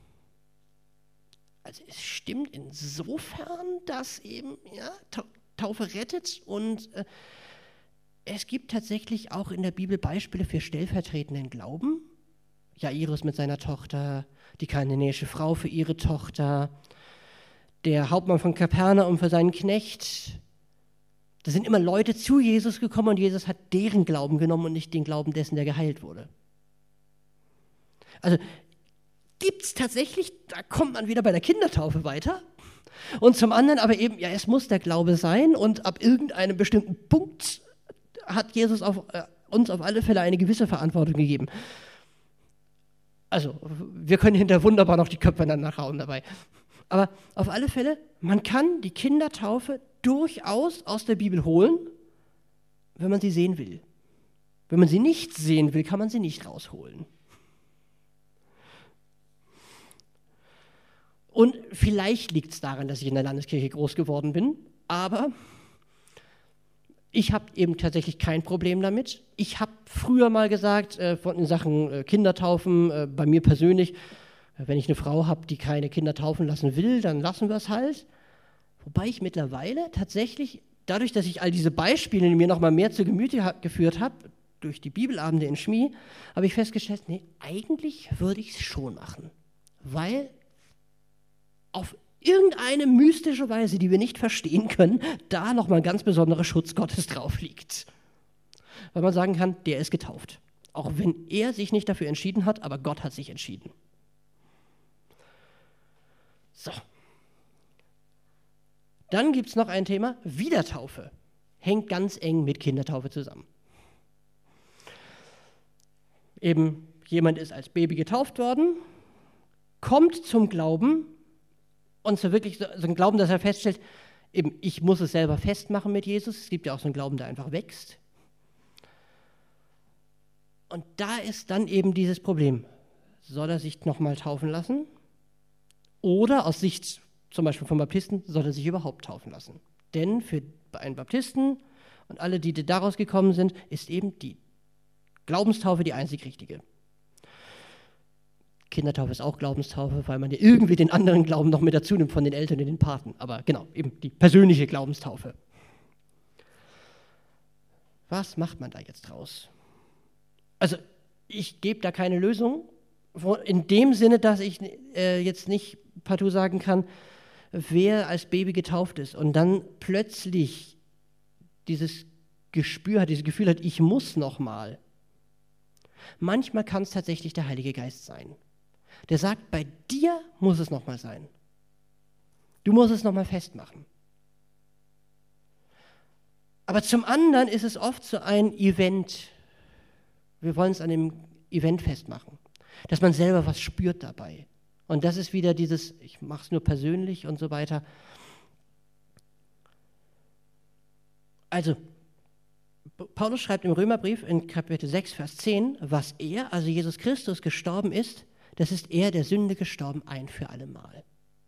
Also es stimmt insofern, dass eben ja, Taufe rettet und äh, es gibt tatsächlich auch in der Bibel Beispiele für stellvertretenden Glauben. Jairus mit seiner Tochter, die kananäische Frau für ihre Tochter, der Hauptmann von Kapernaum für seinen Knecht. Da sind immer Leute zu Jesus gekommen und Jesus hat deren Glauben genommen und nicht den Glauben dessen, der geheilt wurde. Also gibt es tatsächlich, da kommt man wieder bei der Kindertaufe weiter. Und zum anderen aber eben, ja, es muss der Glaube sein und ab irgendeinem bestimmten Punkt hat Jesus auf, äh, uns auf alle Fälle eine gewisse Verantwortung gegeben. Also, wir können hinterher wunderbar noch die Köpfe aneinander hauen dabei. Aber auf alle Fälle, man kann die Kindertaufe durchaus aus der Bibel holen, wenn man sie sehen will. Wenn man sie nicht sehen will, kann man sie nicht rausholen. Und vielleicht liegt es daran, dass ich in der Landeskirche groß geworden bin, aber ich habe eben tatsächlich kein Problem damit. Ich habe früher mal gesagt, äh, von in Sachen äh, Kindertaufen, äh, bei mir persönlich, äh, wenn ich eine Frau habe, die keine Kinder taufen lassen will, dann lassen wir es halt. Wobei ich mittlerweile tatsächlich, dadurch, dass ich all diese Beispiele mir noch mal mehr zu Gemüte ha- geführt habe, durch die Bibelabende in Schmie, habe ich festgestellt, nee, eigentlich würde ich es schon machen. Weil auf irgendeine mystische Weise, die wir nicht verstehen können, da nochmal ein ganz besonderer Schutz Gottes drauf liegt. Weil man sagen kann, der ist getauft. Auch wenn er sich nicht dafür entschieden hat, aber Gott hat sich entschieden. So. Dann gibt es noch ein Thema, Wiedertaufe. Hängt ganz eng mit Kindertaufe zusammen. Eben jemand ist als Baby getauft worden, kommt zum Glauben, und zwar wirklich so, so ein Glauben, dass er feststellt, eben ich muss es selber festmachen mit Jesus. Es gibt ja auch so einen Glauben, der einfach wächst. Und da ist dann eben dieses Problem. Soll er sich nochmal taufen lassen? Oder aus Sicht zum Beispiel von Baptisten, soll er sich überhaupt taufen lassen? Denn für einen Baptisten und alle, die daraus gekommen sind, ist eben die Glaubenstaufe die einzig richtige. Kindertaufe ist auch Glaubenstaufe, weil man ja irgendwie den anderen Glauben noch mit dazu nimmt von den Eltern und den Paten. Aber genau, eben die persönliche Glaubenstaufe. Was macht man da jetzt draus? Also ich gebe da keine Lösung, in dem Sinne, dass ich äh, jetzt nicht partout sagen kann, wer als Baby getauft ist und dann plötzlich dieses Gespür hat, dieses Gefühl hat, ich muss noch mal. Manchmal kann es tatsächlich der Heilige Geist sein. Der sagt, bei dir muss es noch mal sein. Du musst es noch mal festmachen. Aber zum anderen ist es oft so ein Event. Wir wollen es an dem Event festmachen, dass man selber was spürt dabei. Und das ist wieder dieses, ich mache es nur persönlich und so weiter. Also, Paulus schreibt im Römerbrief in Kapitel sechs, Vers zehn, was er, also Jesus Christus, gestorben ist, das ist er, der Sünde gestorben, ein für alle Mal.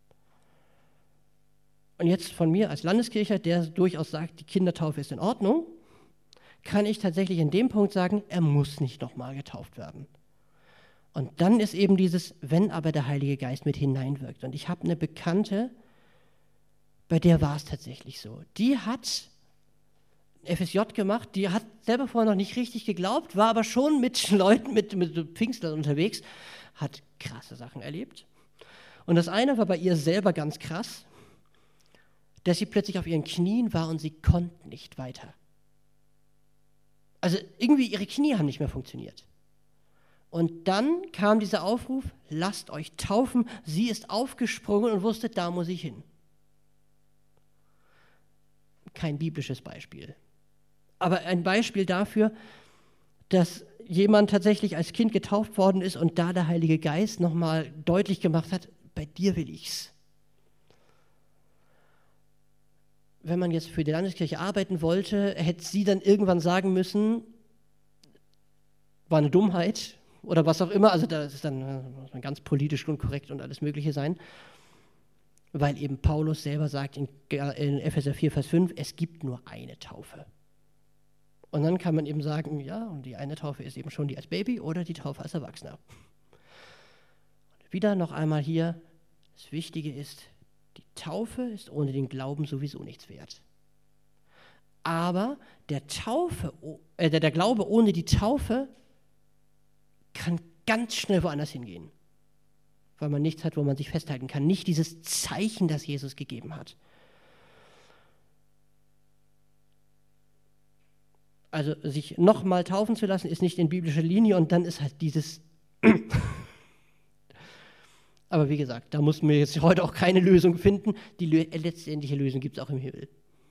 Und jetzt von mir als Landeskircher, der durchaus sagt, die Kindertaufe ist in Ordnung, kann ich tatsächlich in dem Punkt sagen, er muss nicht nochmal getauft werden. Und dann ist eben dieses, wenn aber der Heilige Geist mit hineinwirkt. Und ich habe eine Bekannte, bei der war es tatsächlich so. Die hat F S J gemacht, die hat selber vorher noch nicht richtig geglaubt, war aber schon mit Leuten, mit, mit Pfingstlern unterwegs, hat krasse Sachen erlebt. Und das eine war bei ihr selber ganz krass, dass sie plötzlich auf ihren Knien war und sie konnte nicht weiter. Also irgendwie ihre Knie haben nicht mehr funktioniert. Und dann kam dieser Aufruf, lasst euch taufen. Sie ist aufgesprungen und wusste, da muss ich hin. Kein biblisches Beispiel. Aber ein Beispiel dafür, dass jemand tatsächlich als Kind getauft worden ist und da der Heilige Geist nochmal deutlich gemacht hat, bei dir will ich's. Wenn man jetzt für die Landeskirche arbeiten wollte, hätte sie dann irgendwann sagen müssen, war eine Dummheit oder was auch immer, also das ist dann muss man ganz politisch und korrekt und alles Mögliche sein, weil eben Paulus selber sagt in, in Epheser vier, Vers fünf, es gibt nur eine Taufe. Und dann kann man eben sagen, ja, und die eine Taufe ist eben schon die als Baby oder die Taufe als Erwachsener. Und wieder noch einmal hier, das Wichtige ist, die Taufe ist ohne den Glauben sowieso nichts wert. Aber der, Taufe, äh, der, der Glaube ohne die Taufe kann ganz schnell woanders hingehen, weil man nichts hat, wo man sich festhalten kann. Nicht dieses Zeichen, das Jesus gegeben hat. Also sich nochmal taufen zu lassen, ist nicht in biblischer Linie und dann ist halt dieses... Aber wie gesagt, da muss man jetzt heute auch keine Lösung finden. Die letztendliche Lösung gibt es auch im Himmel.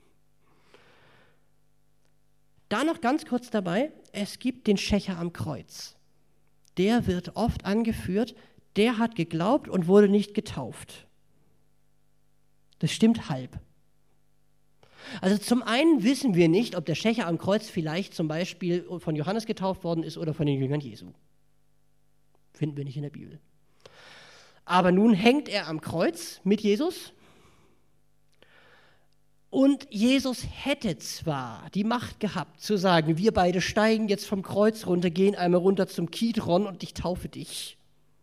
Da noch ganz kurz dabei, es gibt den Schächer am Kreuz. Der wird oft angeführt, der hat geglaubt und wurde nicht getauft. Das stimmt halb. Also zum einen wissen wir nicht, ob der Schächer am Kreuz vielleicht zum Beispiel von Johannes getauft worden ist oder von den Jüngern Jesu. Finden wir nicht in der Bibel. Aber nun hängt er am Kreuz mit Jesus und Jesus hätte zwar die Macht gehabt zu sagen, wir beide steigen jetzt vom Kreuz runter, gehen einmal runter zum Kidron und ich taufe dich.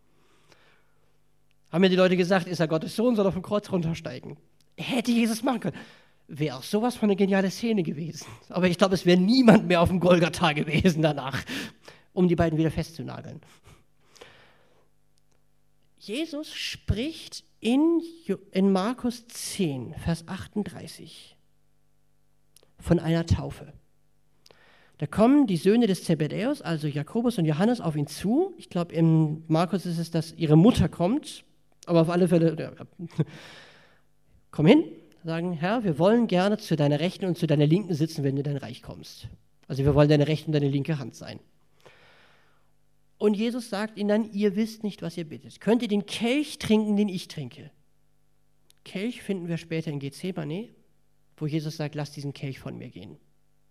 Haben ja die Leute gesagt, ist er Gottes Sohn, soll er vom Kreuz runtersteigen. Hätte Jesus machen können. Wäre auch sowas von eine geniale Szene gewesen. Aber ich glaube, es wäre niemand mehr auf dem Golgatha gewesen danach, um die beiden wieder festzunageln. Jesus spricht in, in Markus zehn, Vers achtunddreißig von einer Taufe. Da kommen die Söhne des Zebedäus, also Jakobus und Johannes, auf ihn zu. Ich glaube, in Markus ist es, dass ihre Mutter kommt, aber auf alle Fälle, ja, komm hin, sagen, Herr, wir wollen gerne zu deiner Rechten und zu deiner Linken sitzen, wenn du in dein Reich kommst. Also wir wollen deine rechte und deine linke Hand sein. Und Jesus sagt ihnen dann, ihr wisst nicht, was ihr bittet. Könnt ihr den Kelch trinken, den ich trinke? Kelch finden wir später in Gethsemane, wo Jesus sagt, lasst diesen Kelch von mir gehen.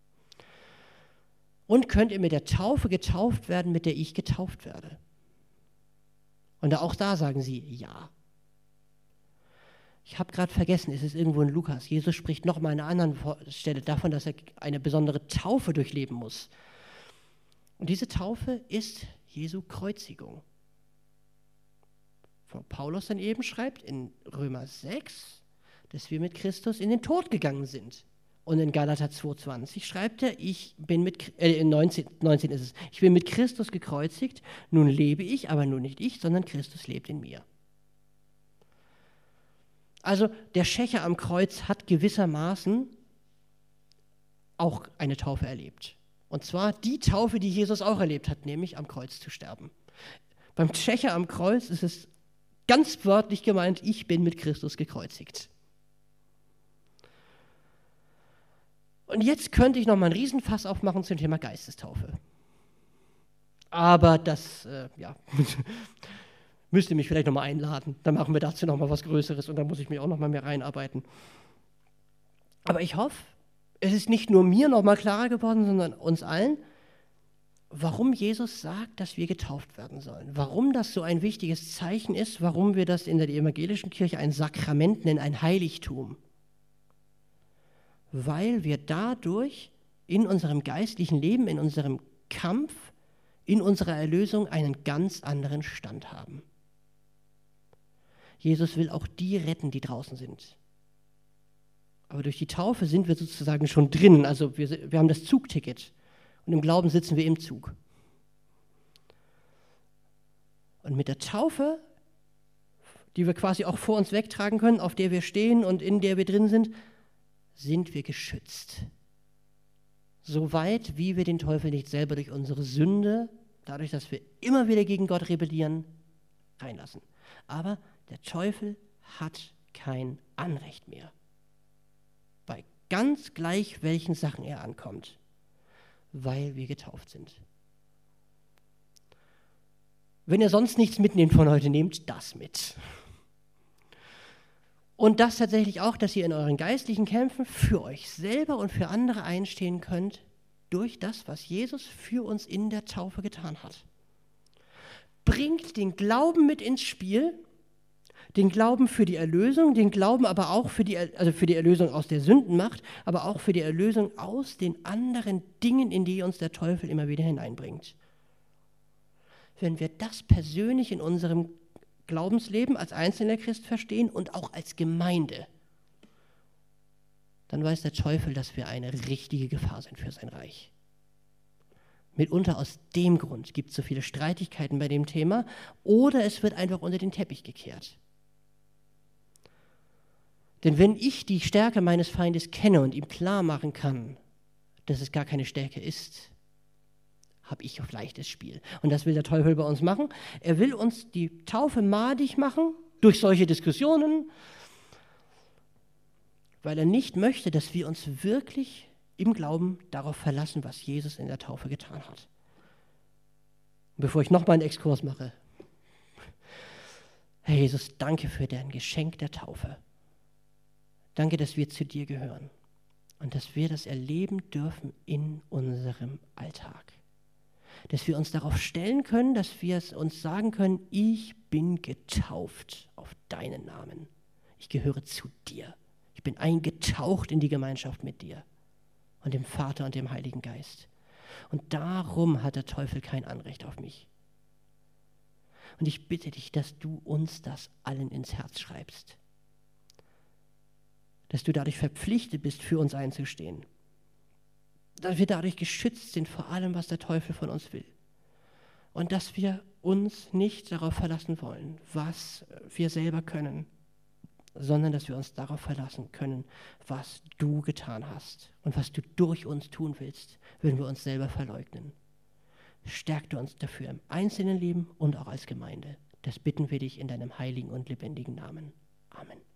Und könnt ihr mit der Taufe getauft werden, mit der ich getauft werde? Und auch da sagen sie, ja. Ich habe gerade vergessen, es ist irgendwo in Lukas. Jesus spricht nochmal an einer anderen Stelle davon, dass er eine besondere Taufe durchleben muss. Und diese Taufe ist Jesu Kreuzigung. Wo Paulus dann eben schreibt in Römer sechs, dass wir mit Christus in den Tod gegangen sind. Und in Galater zwei zwanzig schreibt er, ich bin mit, äh, neunzehn, neunzehn ist es, ich bin mit Christus gekreuzigt, nun lebe ich, aber nun nicht ich, sondern Christus lebt in mir. Also der Schächer am Kreuz hat gewissermaßen auch eine Taufe erlebt. Und zwar die Taufe, die Jesus auch erlebt hat, nämlich am Kreuz zu sterben. Beim Schächer am Kreuz ist es ganz wörtlich gemeint, ich bin mit Christus gekreuzigt. Und jetzt könnte ich noch mal einen Riesenfass aufmachen zum Thema Geistestaufe. Aber das, äh, ja, müsst ihr mich vielleicht noch mal einladen. Dann machen wir dazu noch mal was Größeres und dann muss ich mich auch noch mal mehr reinarbeiten. Aber ich hoffe, es ist nicht nur mir noch mal klarer geworden, sondern uns allen, warum Jesus sagt, dass wir getauft werden sollen. Warum das so ein wichtiges Zeichen ist, warum wir das in der evangelischen Kirche ein Sakrament nennen, ein Heiligtum. Weil wir dadurch in unserem geistlichen Leben, in unserem Kampf, in unserer Erlösung einen ganz anderen Stand haben. Jesus will auch die retten, die draußen sind. Aber durch die Taufe sind wir sozusagen schon drin, also wir, wir haben das Zugticket und im Glauben sitzen wir im Zug. Und mit der Taufe, die wir quasi auch vor uns wegtragen können, auf der wir stehen und in der wir drin sind, sind wir geschützt. Soweit, wie wir den Teufel nicht selber durch unsere Sünde, dadurch, dass wir immer wieder gegen Gott rebellieren, reinlassen. Aber der Teufel hat kein Anrecht mehr. Bei ganz gleich welchen Sachen er ankommt, weil wir getauft sind. Wenn ihr sonst nichts mitnehmt von heute, nehmt das mit. Und das tatsächlich auch, dass ihr in euren geistlichen Kämpfen für euch selber und für andere einstehen könnt, durch das, was Jesus für uns in der Taufe getan hat. Bringt den Glauben mit ins Spiel, den Glauben für die Erlösung, den Glauben aber auch für die, also für die Erlösung aus der Sündenmacht, aber auch für die Erlösung aus den anderen Dingen, in die uns der Teufel immer wieder hineinbringt. Wenn wir das persönlich in unserem Glaubensleben als einzelner Christ verstehen und auch als Gemeinde, dann weiß der Teufel, dass wir eine richtige Gefahr sind für sein Reich. Mitunter aus dem Grund gibt es so viele Streitigkeiten bei dem Thema oder es wird einfach unter den Teppich gekehrt. Denn wenn ich die Stärke meines Feindes kenne und ihm klar machen kann, dass es gar keine Stärke ist, habe ich auf leichtes Spiel. Und das will der Teufel bei uns machen. Er will uns die Taufe madig machen durch solche Diskussionen, weil er nicht möchte, dass wir uns wirklich im Glauben darauf verlassen, was Jesus in der Taufe getan hat. Und bevor ich nochmal einen Exkurs mache, Herr Jesus, danke für dein Geschenk der Taufe. Danke, dass wir zu dir gehören und dass wir das erleben dürfen in unserem Alltag. Dass wir uns darauf stellen können, dass wir es uns sagen können, ich bin getauft auf deinen Namen. Ich gehöre zu dir. Ich bin eingetaucht in die Gemeinschaft mit dir und dem Vater und dem Heiligen Geist. Und darum hat der Teufel kein Anrecht auf mich. Und ich bitte dich, dass du uns das allen ins Herz schreibst. Dass du dadurch verpflichtet bist, für uns einzustehen. Dass wir dadurch geschützt sind vor allem, was der Teufel von uns will. Und dass wir uns nicht darauf verlassen wollen, was wir selber können, sondern dass wir uns darauf verlassen können, was du getan hast und was du durch uns tun willst, wenn wir uns selber verleugnen. Stärke uns dafür im einzelnen Leben und auch als Gemeinde. Das bitten wir dich in deinem heiligen und lebendigen Namen. Amen.